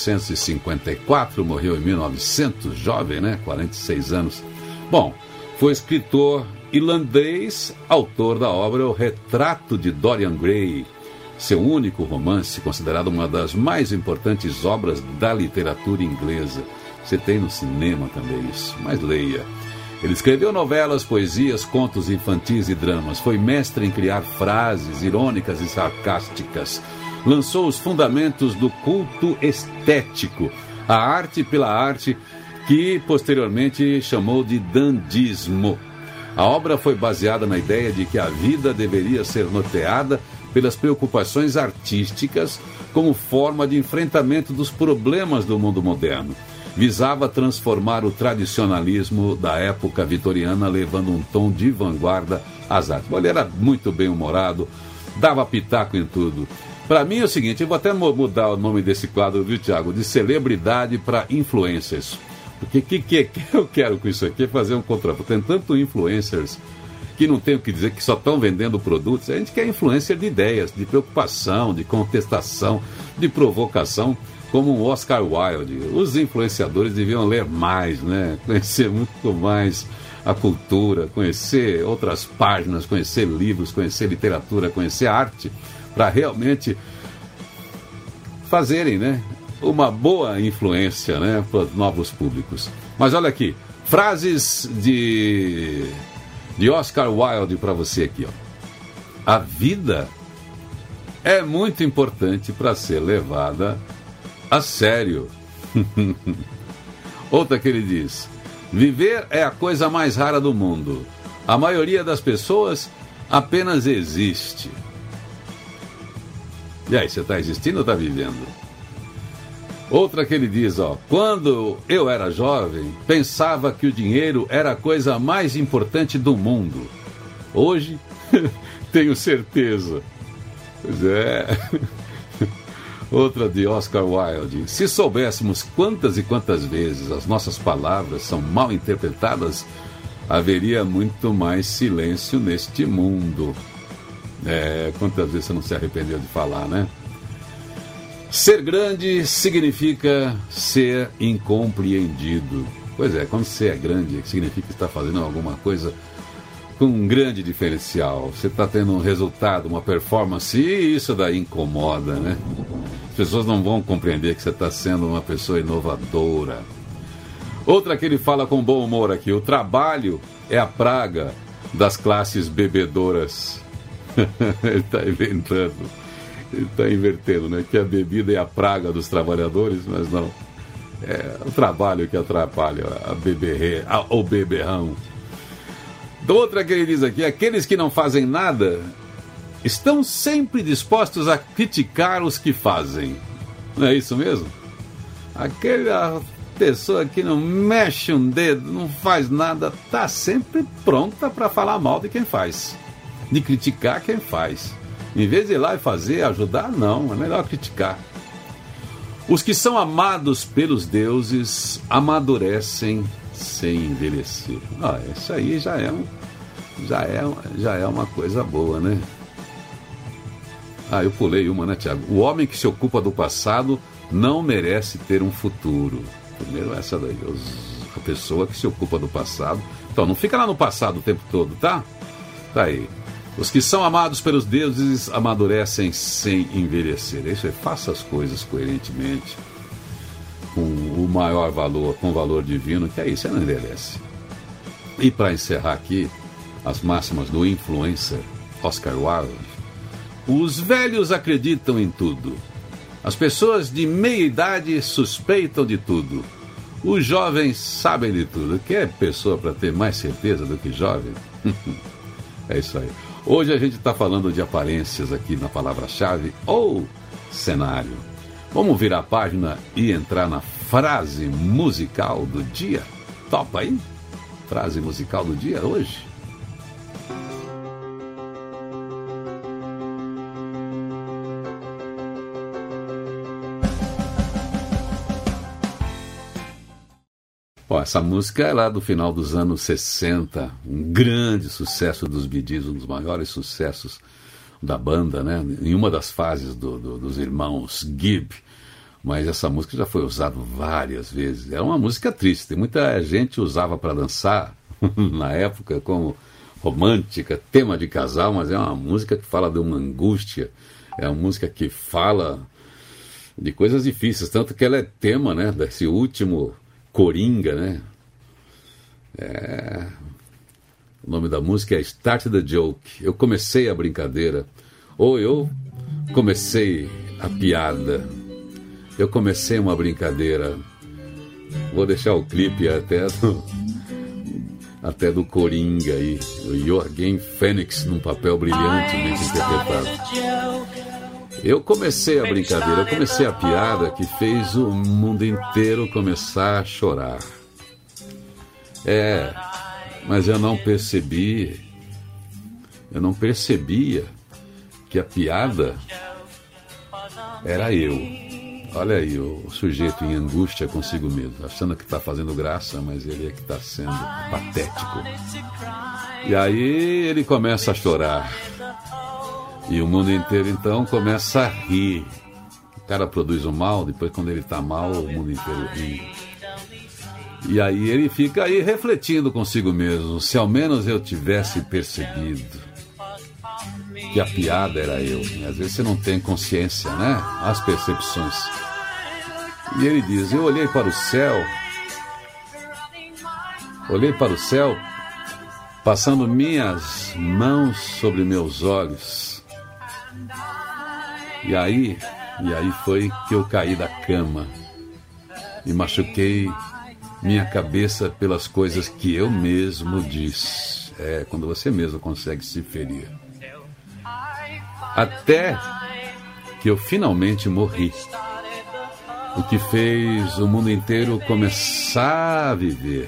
1854, morreu em 1900, jovem, né? 46 anos. Bom, foi escritor irlandês, autor da obra O Retrato de Dorian Gray, seu único romance, considerado uma das mais importantes obras da literatura inglesa. Você tem no cinema também isso, mas leia. Ele escreveu novelas, poesias, contos infantis e dramas. Foi mestre em criar frases irônicas e sarcásticas. Lançou os fundamentos do culto estético, a arte pela arte, que posteriormente chamou de dandismo. A obra foi baseada na ideia de que a vida deveria ser norteada pelas preocupações artísticas como forma de enfrentamento dos problemas do mundo moderno. Visava transformar o tradicionalismo da época vitoriana, levando um tom de vanguarda às artes. Ele era muito bem-humorado, dava pitaco em tudo. Para mim é o seguinte, eu vou até mudar o nome desse quadro, viu, Tiago? De celebridade para influencers. Porque o que eu quero com isso aqui é fazer um contraponto. Tem tanto influencers que não tem o que dizer, que só estão vendendo produtos. A gente quer influencer de ideias, de preocupação, de contestação, de provocação, como o Oscar Wilde. Os influenciadores deviam ler mais, né? Conhecer muito mais a cultura, conhecer outras páginas, conhecer livros, conhecer literatura, conhecer arte, para realmente fazerem, né, uma boa influência, né, para os novos públicos. Mas olha aqui, frases de Oscar Wilde para você aqui, ó. A vida é muito importante para ser levada a sério. Outra que ele diz: viver é a coisa mais rara do mundo. A maioria das pessoas apenas existe. E aí, você está existindo ou está vivendo? Outra que ele diz, ó: quando eu era jovem, pensava que o dinheiro era a coisa mais importante do mundo. Hoje, tenho certeza. Pois é. Outra de Oscar Wilde: se soubéssemos quantas e quantas vezes as nossas palavras são mal interpretadas, haveria muito mais silêncio neste mundo. Quantas vezes você não se arrependeu de falar, né? Ser grande significa ser incompreendido. Pois é, quando você é grande, significa que está fazendo alguma coisa com um grande diferencial. Você está tendo um resultado, uma performance, e isso daí incomoda, né? As pessoas não vão compreender que você está sendo uma pessoa inovadora. Outra que ele fala com bom humor aqui: o trabalho é a praga das classes bebedoras. Ele está inventando, ele está invertendo, né? Que a bebida é a praga dos trabalhadores, mas não. É o trabalho que atrapalha o beberrão. Outra que ele diz aqui: aqueles que não fazem nada estão sempre dispostos a criticar os que fazem. Não é isso mesmo? Aquela pessoa que não mexe um dedo, não faz nada, está sempre pronta para falar mal de quem faz, de criticar quem faz. Em vez de ir lá e fazer, ajudar, não, é melhor criticar. Os que são amados pelos deuses amadurecem sem envelhecer. Isso aí já é uma coisa boa, né? Eu pulei uma, né, Tiago? O homem que se ocupa do passado não merece ter um futuro. Primeiro essa daí, a pessoa que se ocupa do passado. Então, não fica lá no passado o tempo todo, tá? Tá aí. Os que são amados pelos deuses amadurecem sem envelhecer. Isso é, faça as coisas coerentemente, com o maior valor, com o valor divino, que aí você não envelhece. E para encerrar aqui, as máximas do influencer Oscar Wilde. Os velhos acreditam em tudo. As pessoas de meia idade suspeitam de tudo. Os jovens sabem de tudo. Quer pessoa para ter mais certeza do que jovem? É isso aí. Hoje a gente está falando de aparências aqui na palavra-chave ou cenário. Vamos virar a página e entrar na frase musical do dia? Topa aí? Frase musical do dia hoje? Bom, essa música é lá do final dos anos 60, um grande sucesso dos Bee Gees, um dos maiores sucessos da banda, né? Em uma das fases dos irmãos Gibb. Mas essa música já foi usada várias vezes. É uma música triste, muita gente usava para dançar na época como romântica, tema de casal, mas é uma música que fala de uma angústia, é uma música que fala de coisas difíceis, tanto que ela é tema, né, desse último Coringa, né? O nome da música é Start the Joke. Eu comecei a brincadeira, ou eu comecei a piada. Eu comecei uma brincadeira. Vou deixar o clipe até do Coringa aí, o Joaquin Phoenix num papel brilhantemente interpretado. Eu comecei a brincadeira, eu comecei a piada que fez o mundo inteiro começar a chorar. Mas eu não percebia que a piada era eu. Olha aí, o sujeito em angústia consigo mesmo, achando que está fazendo graça, mas ele é que está sendo patético. E aí ele começa a chorar. E o mundo inteiro, então, começa a rir. O cara produz o mal, depois quando ele está mal, o mundo inteiro ri. E aí ele fica aí refletindo consigo mesmo. Se ao menos eu tivesse percebido que a piada era eu. Às vezes você não tem consciência, né? As percepções. E ele diz, eu olhei para o céu, passando minhas mãos sobre meus olhos. E aí foi que eu caí da cama e machuquei minha cabeça pelas coisas que eu mesmo disse. Quando você mesmo consegue se ferir. Até que eu finalmente morri. O que fez o mundo inteiro começar a viver.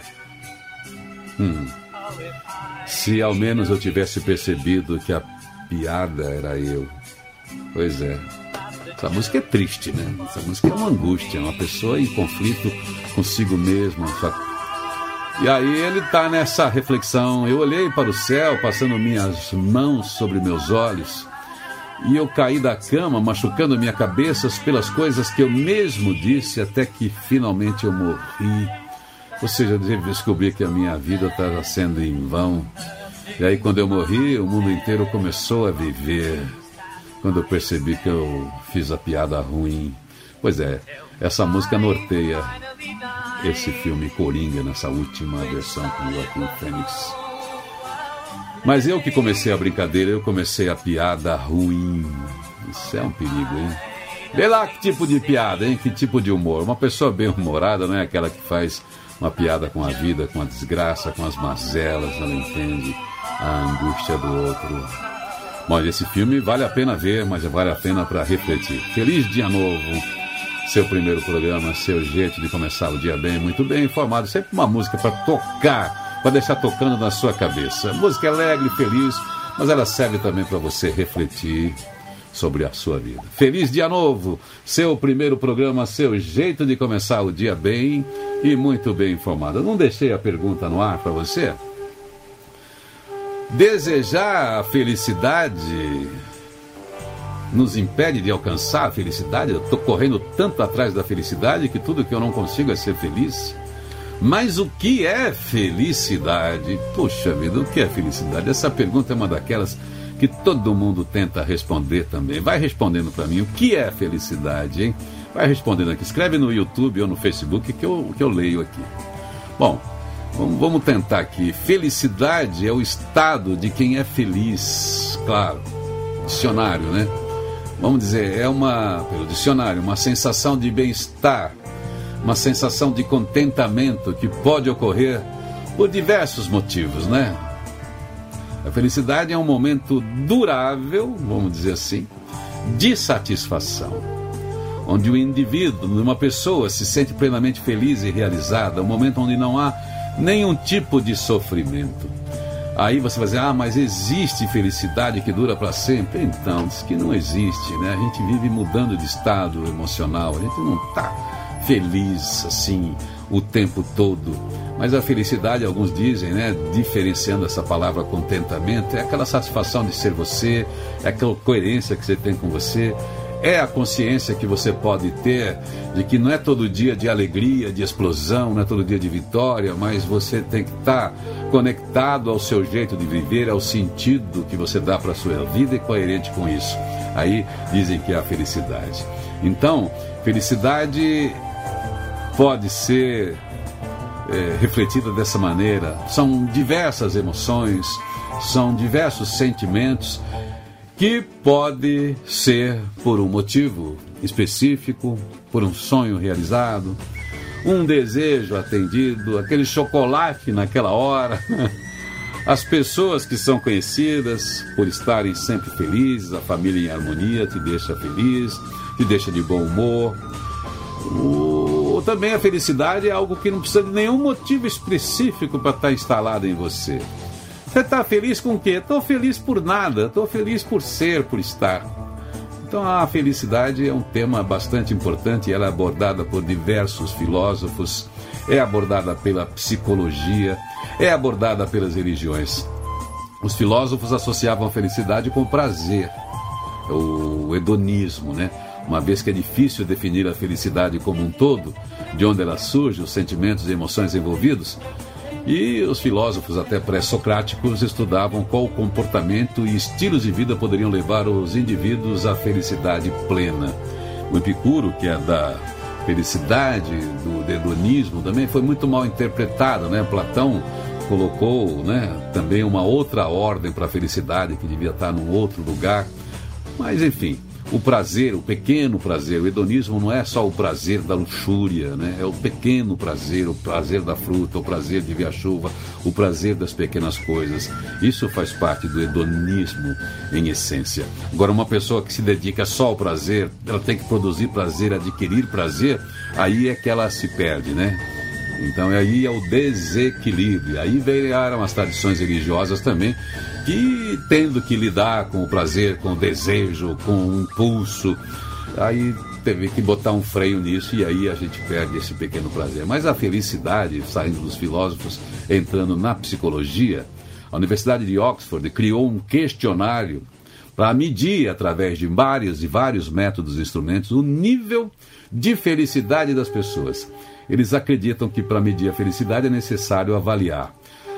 Se ao menos eu tivesse percebido que a piada era eu. Pois é. Essa música é triste, né? Essa música é uma angústia, uma pessoa em conflito consigo mesma. E aí ele está nessa reflexão. Eu olhei para o céu, passando minhas mãos sobre meus olhos, e eu caí da cama, machucando minha cabeça pelas coisas que eu mesmo disse, até que finalmente eu morri. Ou seja, eu descobri que a minha vida estava sendo em vão. E aí quando eu morri, o mundo inteiro começou a viver. Quando eu percebi que eu fiz a piada ruim. Pois é, essa música norteia esse filme Coringa, nessa última versão com o Joaquin Phoenix. Mas eu que comecei a brincadeira, eu comecei a piada ruim. Isso é um perigo, hein? Vê lá que tipo de piada, hein? Que tipo de humor. Uma pessoa bem humorada não é aquela que faz uma piada com a vida, com a desgraça, com as mazelas, ela entende a angústia do outro. Bom, esse filme vale a pena ver, mas vale a pena para refletir. Feliz dia novo, seu primeiro programa, seu jeito de começar o dia bem, muito bem informado. Sempre uma música para tocar, para deixar tocando na sua cabeça. Música alegre, feliz, mas ela serve também para você refletir sobre a sua vida. Feliz dia novo, seu primeiro programa, seu jeito de começar o dia bem e muito bem informado. Eu não deixei a pergunta no ar para você? Desejar a felicidade nos impede de alcançar a felicidade? Eu estou correndo tanto atrás da felicidade que tudo que eu não consigo é ser feliz. Mas o que é felicidade? Poxa vida, o que é felicidade? Essa pergunta é uma daquelas que todo mundo tenta responder também. Vai respondendo para mim, o que é felicidade, hein? Vai respondendo aqui, escreve no YouTube ou no Facebook que eu leio aqui. Bom, vamos tentar aqui. Felicidade é o estado de quem é feliz, claro. dicionário, né? Vamos dizer, pelo dicionário, uma sensação de bem-estar, uma sensação de contentamento que pode ocorrer por diversos motivos, né? A felicidade é um momento durável, vamos dizer assim, de satisfação, onde o indivíduo, uma pessoa, se sente plenamente feliz e realizada, um momento onde não há nenhum tipo de sofrimento. Aí você vai dizer, mas existe felicidade que dura para sempre? Então, diz que não existe, né? A gente vive mudando de estado emocional, a gente não está feliz assim o tempo todo. Mas a felicidade, alguns dizem, né, diferenciando essa palavra contentamento, é aquela satisfação de ser você, é aquela coerência que você tem com você, é a consciência que você pode ter de que não é todo dia de alegria, de explosão, não é todo dia de vitória, mas você tem que estar conectado ao seu jeito de viver, ao sentido que você dá para a sua vida e coerente com isso. Aí dizem que é a felicidade. Então, felicidade pode ser refletida dessa maneira. São diversas emoções, são diversos sentimentos que pode ser por um motivo específico, por um sonho realizado, um desejo atendido, aquele chocolate naquela hora, as pessoas que são conhecidas por estarem sempre felizes, a família em harmonia te deixa feliz, te deixa de bom humor. Também a felicidade é algo que não precisa de nenhum motivo específico para estar instalado em você. Você está feliz com o quê? Estou feliz por nada, estou feliz por ser, por estar. Então a felicidade é um tema bastante importante, ela é abordada por diversos filósofos, é abordada pela psicologia, é abordada pelas religiões. Os filósofos associavam a felicidade com prazer, o hedonismo, né? Uma vez que é difícil definir a felicidade como um todo, de onde ela surge, os sentimentos e emoções envolvidos. E os filósofos até pré-socráticos estudavam qual comportamento e estilos de vida poderiam levar os indivíduos à felicidade plena. O Epicuro, que é da felicidade, do hedonismo, também foi muito mal interpretado, né? Platão colocou, né, também uma outra ordem para a felicidade, que devia estar num outro lugar. Mas, enfim, o prazer, o pequeno prazer, o hedonismo não é só o prazer da luxúria, né? É o pequeno prazer, o prazer da fruta, o prazer de ver a chuva, o prazer das pequenas coisas. Isso faz parte do hedonismo em essência. Agora, uma pessoa que se dedica só ao prazer, ela tem que produzir prazer, adquirir prazer, aí é que ela se perde, né? Então aí é o desequilíbrio. Aí vieram as tradições religiosas também, que tendo que lidar com o prazer, com o desejo, com o impulso, aí teve que botar um freio nisso e aí a gente perde esse pequeno prazer. Mas a felicidade, saindo dos filósofos, entrando na psicologia, a Universidade de Oxford criou um questionário para medir, através de vários métodos e instrumentos, o nível de felicidade das pessoas. Eles acreditam que para medir a felicidade é necessário avaliar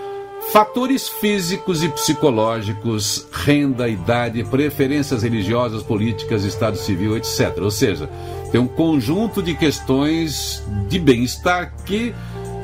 fatores físicos e psicológicos, renda, idade, preferências religiosas, políticas, estado civil, etc. Ou seja, tem um conjunto de questões de bem-estar que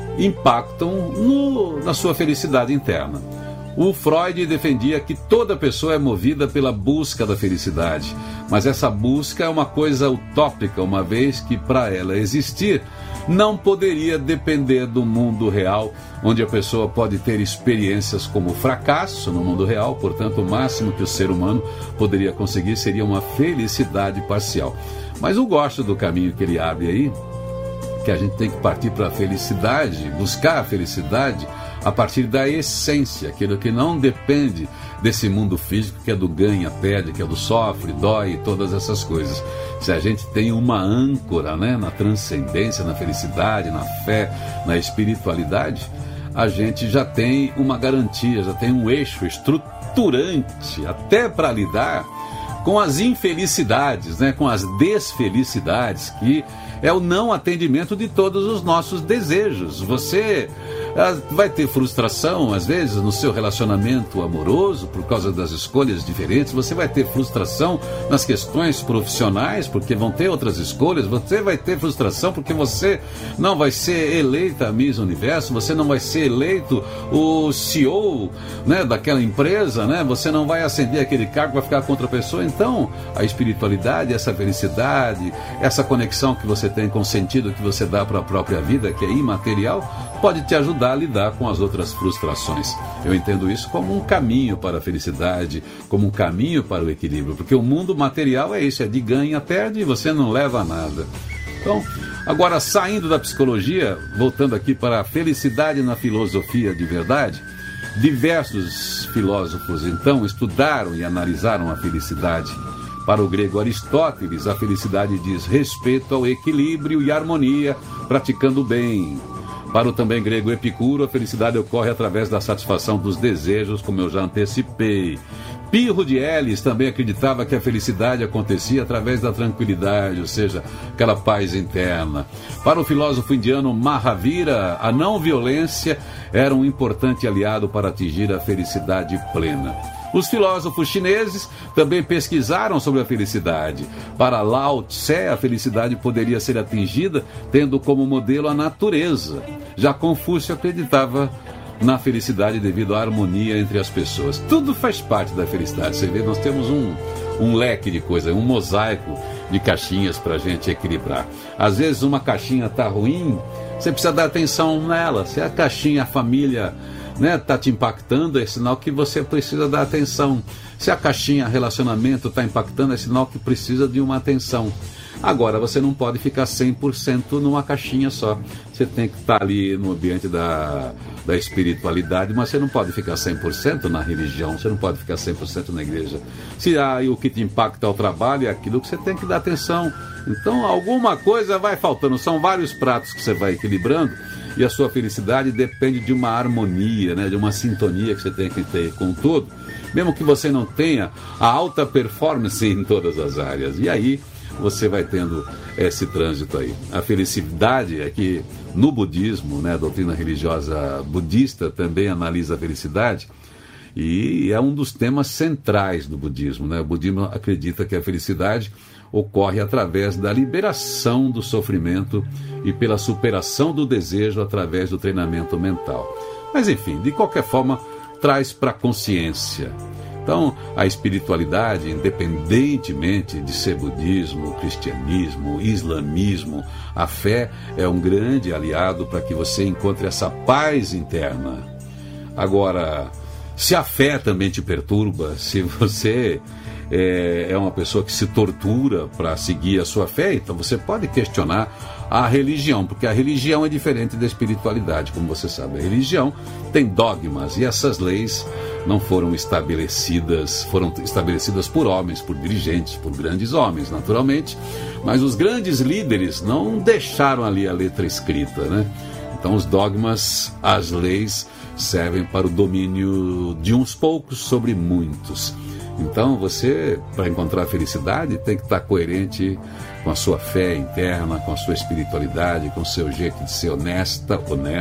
impactam na sua felicidade interna. O Freud defendia que toda pessoa é movida pela busca da felicidade, mas essa busca é uma coisa utópica, uma vez que para ela existir, não poderia depender do mundo real, onde a pessoa pode ter experiências como fracasso no mundo real, portanto, o máximo que o ser humano poderia conseguir seria uma felicidade parcial. Mas eu gosto do caminho que ele abre aí, que a gente tem que partir para a felicidade, buscar a felicidade a partir da essência, aquilo que não depende desse mundo físico, que é do ganha, perde, que é do sofre, dói, todas essas coisas. Se a gente tem uma âncora, né, na transcendência, na felicidade, na fé, na espiritualidade, a gente já tem uma garantia, já tem um eixo estruturante até para lidar com as infelicidades, né, com as desfelicidades, que é o não atendimento de todos os nossos desejos. Você Vai ter frustração, às vezes, no seu relacionamento amoroso, por causa das escolhas diferentes. Você vai ter frustração nas questões profissionais, porque vão ter outras escolhas. Você vai ter frustração porque você não vai ser eleita a Miss Universo, você não vai ser eleito o CEO, né, daquela empresa, né? Você não vai ascender aquele cargo, vai ficar com outra pessoa. Então, a espiritualidade, essa felicidade, essa conexão que você tem com o sentido que você dá para a própria vida, que é imaterial, pode te ajudar a lidar com as outras frustrações. Eu entendo isso como um caminho para a felicidade, como um caminho para o equilíbrio, porque o mundo material é isso, é de ganha, perde e você não leva nada. Então, agora saindo da psicologia, voltando aqui para a felicidade na filosofia de verdade, diversos filósofos então estudaram e analisaram a felicidade. Para o grego Aristóteles, a felicidade diz respeito ao equilíbrio e harmonia, praticando o bem. Para o também grego Epicuro, a felicidade ocorre através da satisfação dos desejos, como eu já antecipei. Pirro de Elis também acreditava que a felicidade acontecia através da tranquilidade, ou seja, aquela paz interna. Para o filósofo indiano Mahavira, a não violência era um importante aliado para atingir a felicidade plena. Os filósofos chineses também pesquisaram sobre a felicidade. Para Lao Tse, a felicidade poderia ser atingida tendo como modelo a natureza. Já Confúcio acreditava na felicidade devido à harmonia entre as pessoas. Tudo faz parte da felicidade. Você vê, nós temos um leque de coisas, um mosaico de caixinhas para a gente equilibrar. Às vezes uma caixinha está ruim, você precisa dar atenção nela. Se a caixinha, a família, né, tá te impactando, é sinal que você precisa dar atenção. Se a caixinha relacionamento está impactando, é sinal que precisa de uma atenção. Agora, você não pode ficar 100% numa caixinha só. Você tem que estar ali no ambiente da espiritualidade, mas você não pode ficar 100% na religião, você não pode ficar 100% na igreja. Se o que te impacta é o trabalho, é aquilo que você tem que dar atenção. Então, alguma coisa vai faltando. São vários pratos que você vai equilibrando. E a sua felicidade depende de uma harmonia, né, de uma sintonia que você tem que ter com o todo, mesmo que você não tenha a alta performance em todas as áreas. E aí você vai tendo esse trânsito aí. A felicidade é que no budismo, né, a doutrina religiosa budista também analisa a felicidade, e é um dos temas centrais do budismo, né? O budismo acredita que a felicidade ocorre através da liberação do sofrimento e pela superação do desejo através do treinamento mental. Mas enfim, de qualquer forma, traz para a consciência. Então, a espiritualidade, independentemente de ser budismo, cristianismo, islamismo, a fé é um grande aliado para que você encontre essa paz interna. Agora, se a fé também te perturba, se você é uma pessoa que se tortura para seguir a sua fé, então você pode questionar a religião, porque a religião é diferente da espiritualidade, como você sabe. A religião tem dogmas e essas leis não foram estabelecidas por homens, por dirigentes, por grandes homens, naturalmente, mas os grandes líderes não deixaram ali a letra escrita, né? Então os dogmas, as leis, servem para o domínio de uns poucos sobre muitos. Então você, para encontrar a felicidade, tem que estar coerente com a sua fé interna, com a sua espiritualidade, com o seu jeito de ser honesto,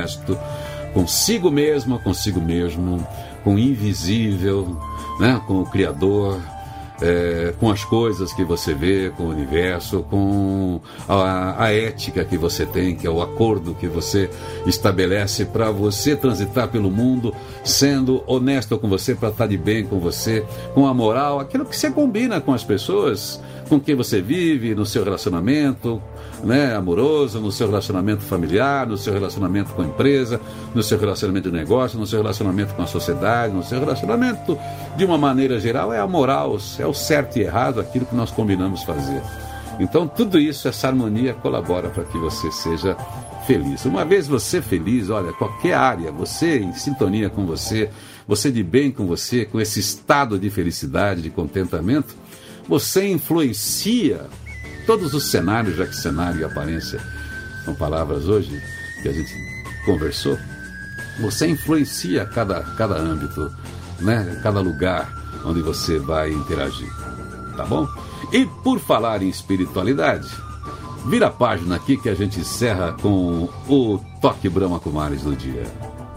consigo mesmo, com o invisível, né, com o Criador, com as coisas que você vê, com o universo, com a ética que você tem, que é o acordo que você estabelece para você transitar pelo mundo, sendo honesto com você, para estar de bem com você, com a moral, aquilo que você combina com as pessoas, com quem você vive, no seu relacionamento, né, amoroso, no seu relacionamento familiar, no seu relacionamento com a empresa, no seu relacionamento de negócio, no seu relacionamento com a sociedade, no seu relacionamento de uma maneira geral, é a moral, é o certo e errado, aquilo que nós combinamos fazer. Então tudo isso, essa harmonia colabora para que você seja feliz. Uma vez você feliz, olha, qualquer área, você em sintonia com você de bem com você, com esse estado de felicidade, de contentamento, você influencia todos os cenários, já que cenário e aparência são palavras hoje que a gente conversou. Você influencia cada âmbito, né? Cada lugar onde você vai interagir, tá bom? E por falar em espiritualidade, vira a página aqui que a gente encerra com o Toque Brahma Kumaris do dia.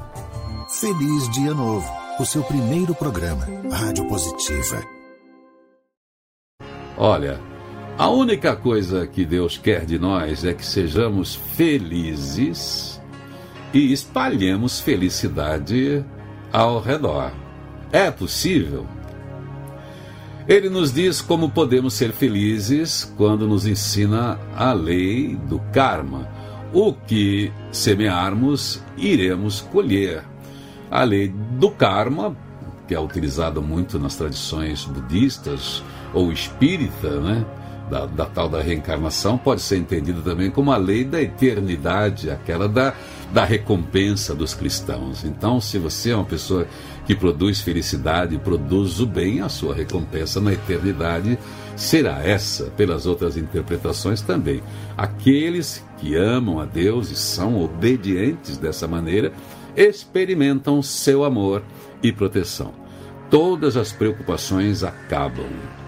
Feliz Dia Novo, o seu primeiro programa, Rádio Positiva. Olha, a única coisa que Deus quer de nós é que sejamos felizes e espalhemos felicidade ao redor. É possível? Ele nos diz como podemos ser felizes quando nos ensina a lei do karma. O que semearmos, iremos colher. A lei do karma, que é utilizada muito nas tradições budistas ou espírita, né? Da tal da reencarnação, pode ser entendida também como a lei da eternidade, aquela da recompensa dos cristãos. Então, se você é uma pessoa que produz felicidade, produz o bem, a sua recompensa na eternidade será essa, pelas outras interpretações também. Aqueles que amam a Deus e são obedientes dessa maneira, experimentam seu amor e proteção. Todas as preocupações acabam.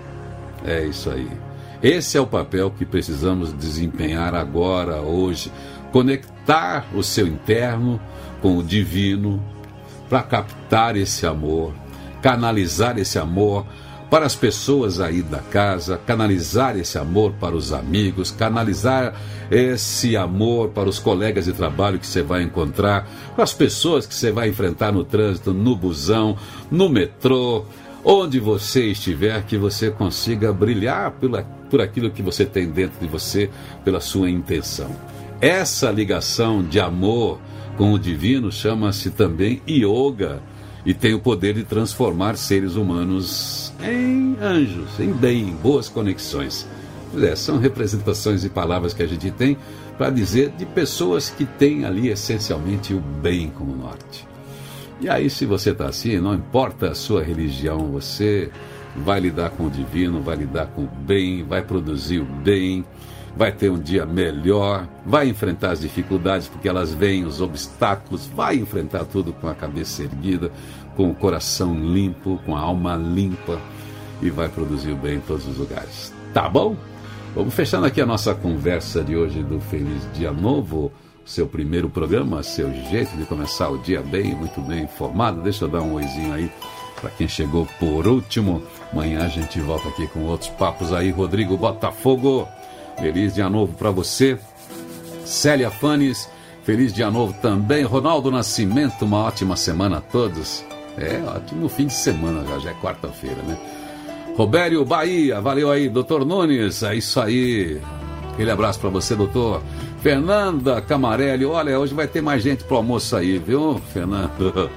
É isso aí. Esse é o papel que precisamos desempenhar agora, hoje. Conectar o seu interno com o divino para captar esse amor, canalizar esse amor para as pessoas aí da casa, canalizar esse amor para os amigos, canalizar esse amor para os colegas de trabalho que você vai encontrar, para as pessoas que você vai enfrentar no trânsito, no busão, no metrô, onde você estiver, que você consiga brilhar por aquilo que você tem dentro de você, pela sua intenção. Essa ligação de amor com o divino chama-se também yoga e tem o poder de transformar seres humanos em anjos, em bem, em boas conexões. São representações e palavras que a gente tem para dizer de pessoas que têm ali essencialmente o bem como norte. E aí, se você está assim, não importa a sua religião, você vai lidar com o divino, vai lidar com o bem, vai produzir o bem, vai ter um dia melhor, vai enfrentar as dificuldades porque elas vêm, os obstáculos, vai enfrentar tudo com a cabeça erguida, com o coração limpo, com a alma limpa e vai produzir o bem em todos os lugares. Tá bom? Vamos fechando aqui a nossa conversa de hoje do Feliz Dia Novo, seu primeiro programa, seu jeito de começar o dia bem, muito bem informado. Deixa eu dar um oizinho aí para quem chegou por último. Amanhã a gente volta aqui com outros papos aí. Rodrigo Botafogo, feliz dia novo para você. Célia Fanes, feliz dia novo também. Ronaldo Nascimento, uma ótima semana a todos. Ótimo fim de semana, já é quarta-feira, né? Robério Bahia, valeu aí. Doutor Nunes, é isso aí. Aquele abraço para você, doutor. Fernanda Camarelli, olha, hoje vai ter mais gente pro almoço aí, viu, Fernando?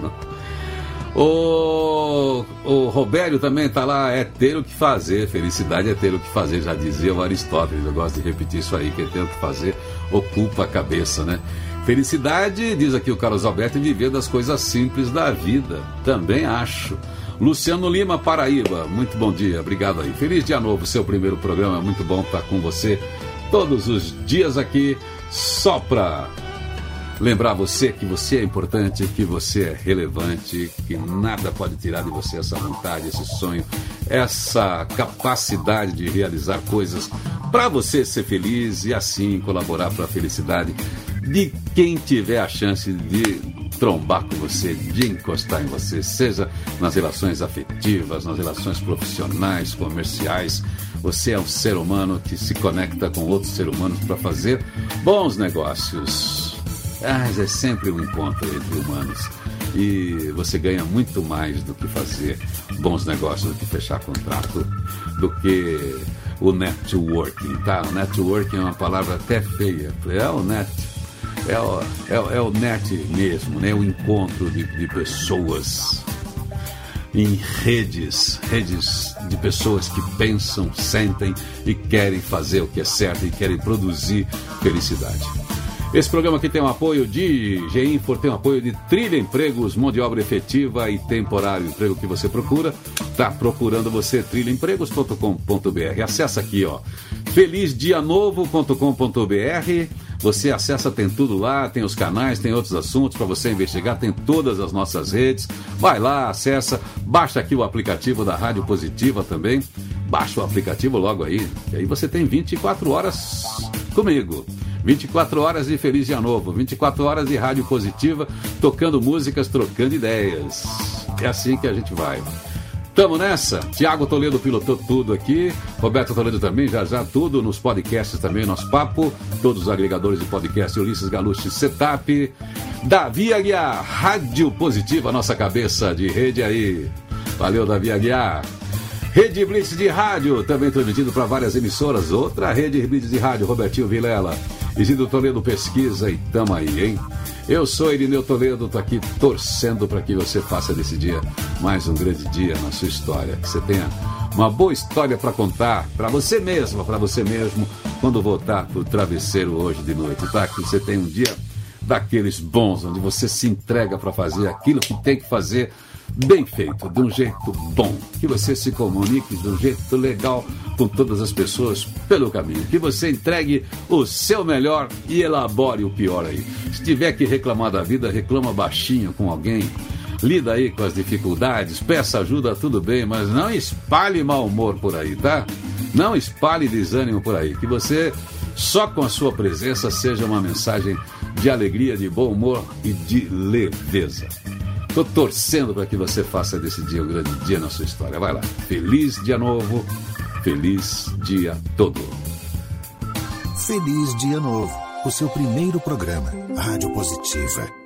O Robério também tá lá, é ter o que fazer, felicidade é ter o que fazer, já dizia o Aristóteles, eu gosto de repetir isso aí, que é ter o que fazer, ocupa a cabeça, né? Felicidade, diz aqui o Carlos Alberto, de viver das coisas simples da vida, também acho. Luciano Lima, Paraíba, muito bom dia, obrigado aí. Feliz dia novo, seu primeiro programa, muito bom estar com você todos os dias aqui, só para lembrar você que você é importante, que você é relevante, que nada pode tirar de você essa vontade, esse sonho, essa capacidade de realizar coisas para você ser feliz e assim colaborar para a felicidade de quem tiver a chance de trombar com você, de encostar em você, seja nas relações afetivas, nas relações profissionais, comerciais. Você é um ser humano que se conecta com outros seres humanos para fazer bons negócios. É sempre um encontro entre humanos. E você ganha muito mais do que fazer bons negócios, do que fechar contrato, do que o networking, tá? O networking é uma palavra até feia. É o net. É o net mesmo, né? O encontro de pessoas em redes de pessoas que pensam, sentem e querem fazer o que é certo e querem produzir felicidade. Esse programa aqui tem um apoio de G-Infor, tem um apoio de Trilha Empregos, mão de obra efetiva e temporário. O emprego que você procura, está procurando você, trilhaempregos.com.br. Acessa aqui, ó, felizdianovo.com.br. Você acessa, tem tudo lá, tem os canais, tem outros assuntos para você investigar, tem todas as nossas redes. Vai lá, acessa, baixa aqui o aplicativo da Rádio Positiva também. Baixa o aplicativo logo aí, e aí você tem 24 horas comigo. 24 horas de Feliz Dia Novo, 24 horas de Rádio Positiva, tocando músicas, trocando ideias. É assim que a gente vai. Tamo nessa. Tiago Toledo pilotou tudo aqui. Roberto Toledo também, já tudo nos podcasts também, nosso papo. Todos os agregadores de podcast, Ulisses Galucci, Setup. Davi Aguiar, Rádio Positiva, nossa cabeça de rede aí. Valeu, Davi Aguiar. Rede Blitz de Rádio, também transmitido para várias emissoras. Outra Rede Blitz de Rádio, Robertinho Vilela. Isidro Toledo pesquisa e tamo aí, hein? Eu sou Irineu Toledo, tô aqui torcendo para que você faça desse dia mais um grande dia na sua história. Que você tenha uma boa história para contar para você mesmo, quando voltar pro travesseiro hoje de noite, tá? Que você tenha um dia daqueles bons, onde você se entrega para fazer aquilo que tem que fazer bem feito, de um jeito bom, que você se comunique de um jeito legal com todas as pessoas pelo caminho, que você entregue o seu melhor e elabore o pior aí. Se tiver que reclamar da vida, reclama baixinho com alguém, lida aí com as dificuldades, peça ajuda, tudo bem, mas não espalhe mau humor por aí, tá? Não espalhe desânimo por aí, que você só com a sua presença seja uma mensagem de alegria, de bom humor e de leveza. Estou torcendo para que você faça desse dia um grande dia na sua história. Vai lá. Feliz Dia Novo. Feliz dia todo. Feliz Dia Novo. O seu primeiro programa. Rádio Positiva.